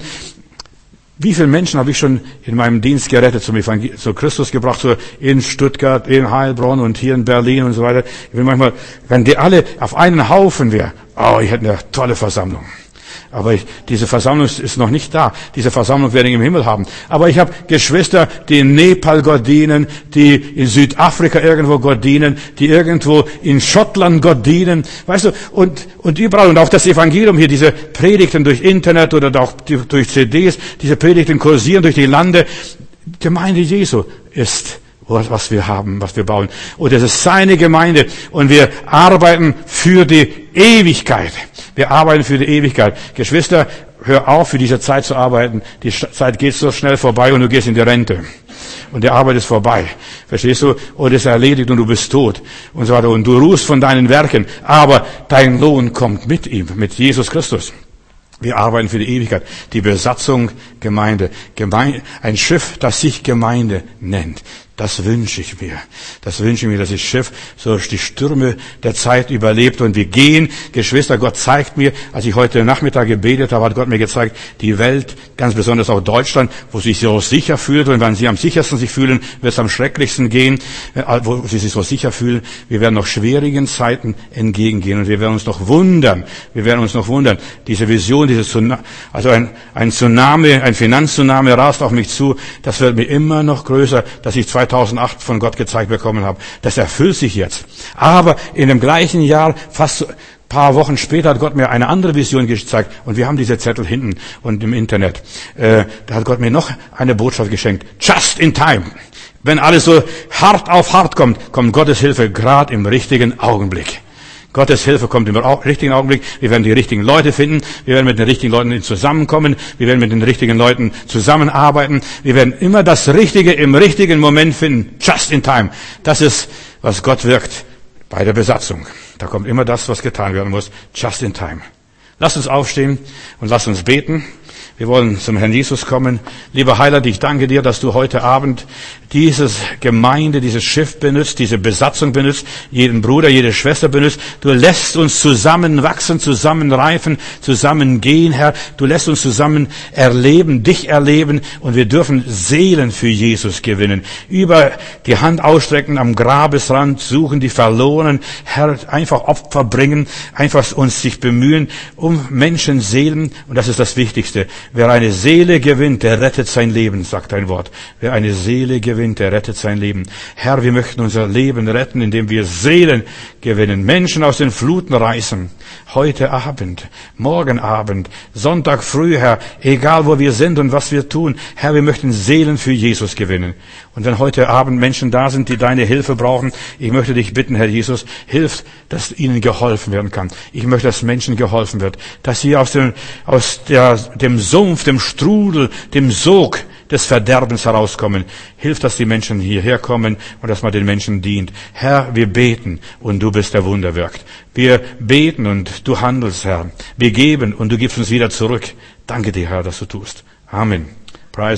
Wie viele Menschen habe ich schon in meinem Dienst gerettet, zum Evangel- zu Christus gebracht, so in Stuttgart, in Heilbronn und hier in Berlin und so weiter. Ich will manchmal, wenn die alle auf einen Haufen wären, oh, ich hätte eine tolle Versammlung. Aber ich, diese Versammlung ist noch nicht da. Diese Versammlung werde ich im Himmel haben. Aber ich habe Geschwister, die in Nepal Gott dienen, die in Südafrika irgendwo Gott dienen, die irgendwo in Schottland Gott dienen. Weißt du, und, und überall. Und auch das Evangelium hier, diese Predigten durch Internet oder auch durch C Ds, diese Predigten kursieren durch die Lande. Gemeinde Jesu ist was wir haben, was wir bauen. Und es ist seine Gemeinde. Und wir arbeiten für die Ewigkeit. Wir arbeiten für die Ewigkeit. Geschwister, hör auf, für diese Zeit zu arbeiten. Die Zeit geht so schnell vorbei und du gehst in die Rente. Und die Arbeit ist vorbei. Verstehst du? Und es ist erledigt und du bist tot. Und so weiter. Und du ruhst von deinen Werken. Aber dein Lohn kommt mit ihm, mit Jesus Christus. Wir arbeiten für die Ewigkeit. Die Besatzung Gemeinde. Gemeinde. Ein Schiff, das sich Gemeinde nennt. Das wünsche ich mir. Das wünsche ich mir, dass das Schiff so die Stürme der Zeit überlebt. Und wir gehen, Geschwister, Gott zeigt mir, als ich heute Nachmittag gebetet habe, hat Gott mir gezeigt, die Welt, ganz besonders auch Deutschland, wo sie sich so sicher fühlt. Und wenn sie am sichersten sich fühlen, wird es am schrecklichsten gehen, wo sie sich so sicher fühlen. Wir werden noch schwierigen Zeiten entgegengehen. Und wir werden uns noch wundern. Wir werden uns noch wundern. Diese Vision, dieses Tsunami, also ein, ein Tsunami, ein Finanztsunami rast auf mich zu. Das wird mir immer noch größer, dass ich zweitausendacht von Gott gezeigt bekommen habe. Das erfüllt sich jetzt. Aber in dem gleichen Jahr, fast ein paar Wochen später, hat Gott mir eine andere Vision gezeigt. Und wir haben diese Zettel hinten und im Internet. Äh, da hat Gott mir noch eine Botschaft geschenkt. Just in time. Wenn alles so hart auf hart kommt, kommt Gottes Hilfe gerade im richtigen Augenblick. Gottes Hilfe kommt im richtigen Augenblick. Wir werden die richtigen Leute finden. Wir werden mit den richtigen Leuten zusammenkommen. Wir werden mit den richtigen Leuten zusammenarbeiten. Wir werden immer das Richtige im richtigen Moment finden. Just in time. Das ist, was Gott wirkt bei der Besatzung. Da kommt immer das, was getan werden muss. Just in time. Lasst uns aufstehen und lasst uns beten. Wir wollen zum Herrn Jesus kommen. Lieber Heiland, ich danke dir, dass du heute Abend dieses Gemeinde, dieses Schiff benutzt, diese Besatzung benutzt, jeden Bruder, jede Schwester benutzt. Du lässt uns zusammen wachsen, zusammen reifen, zusammen gehen, Herr. Du lässt uns zusammen erleben, dich erleben und wir dürfen Seelen für Jesus gewinnen. Über die Hand ausstrecken, am Grabesrand suchen die Verlorenen. Herr, einfach Opfer bringen, einfach uns sich bemühen um Menschenseelen und das ist das Wichtigste. Wer eine Seele gewinnt, der rettet sein Leben, sagt dein Wort. Wer eine Seele gewinnt, der rettet sein Leben. Herr, wir möchten unser Leben retten, indem wir Seelen gewinnen, Menschen aus den Fluten reißen. Heute Abend, morgen Abend, Sonntag früh, Herr, egal wo wir sind und was wir tun. Herr, wir möchten Seelen für Jesus gewinnen. Und wenn heute Abend Menschen da sind, die deine Hilfe brauchen, ich möchte dich bitten, Herr Jesus, hilf, dass ihnen geholfen werden kann. Ich möchte, dass Menschen geholfen wird, dass sie aus dem, aus der, dem Sumpf, dem Strudel, dem Sog des Verderbens herauskommen. Hilf, dass die Menschen hierher kommen und dass man den Menschen dient. Herr, wir beten und du bist der Wunder wirkt. Wir beten und du handelst, Herr. Wir geben und du gibst uns wieder zurück. Danke dir, Herr, dass du tust. Amen.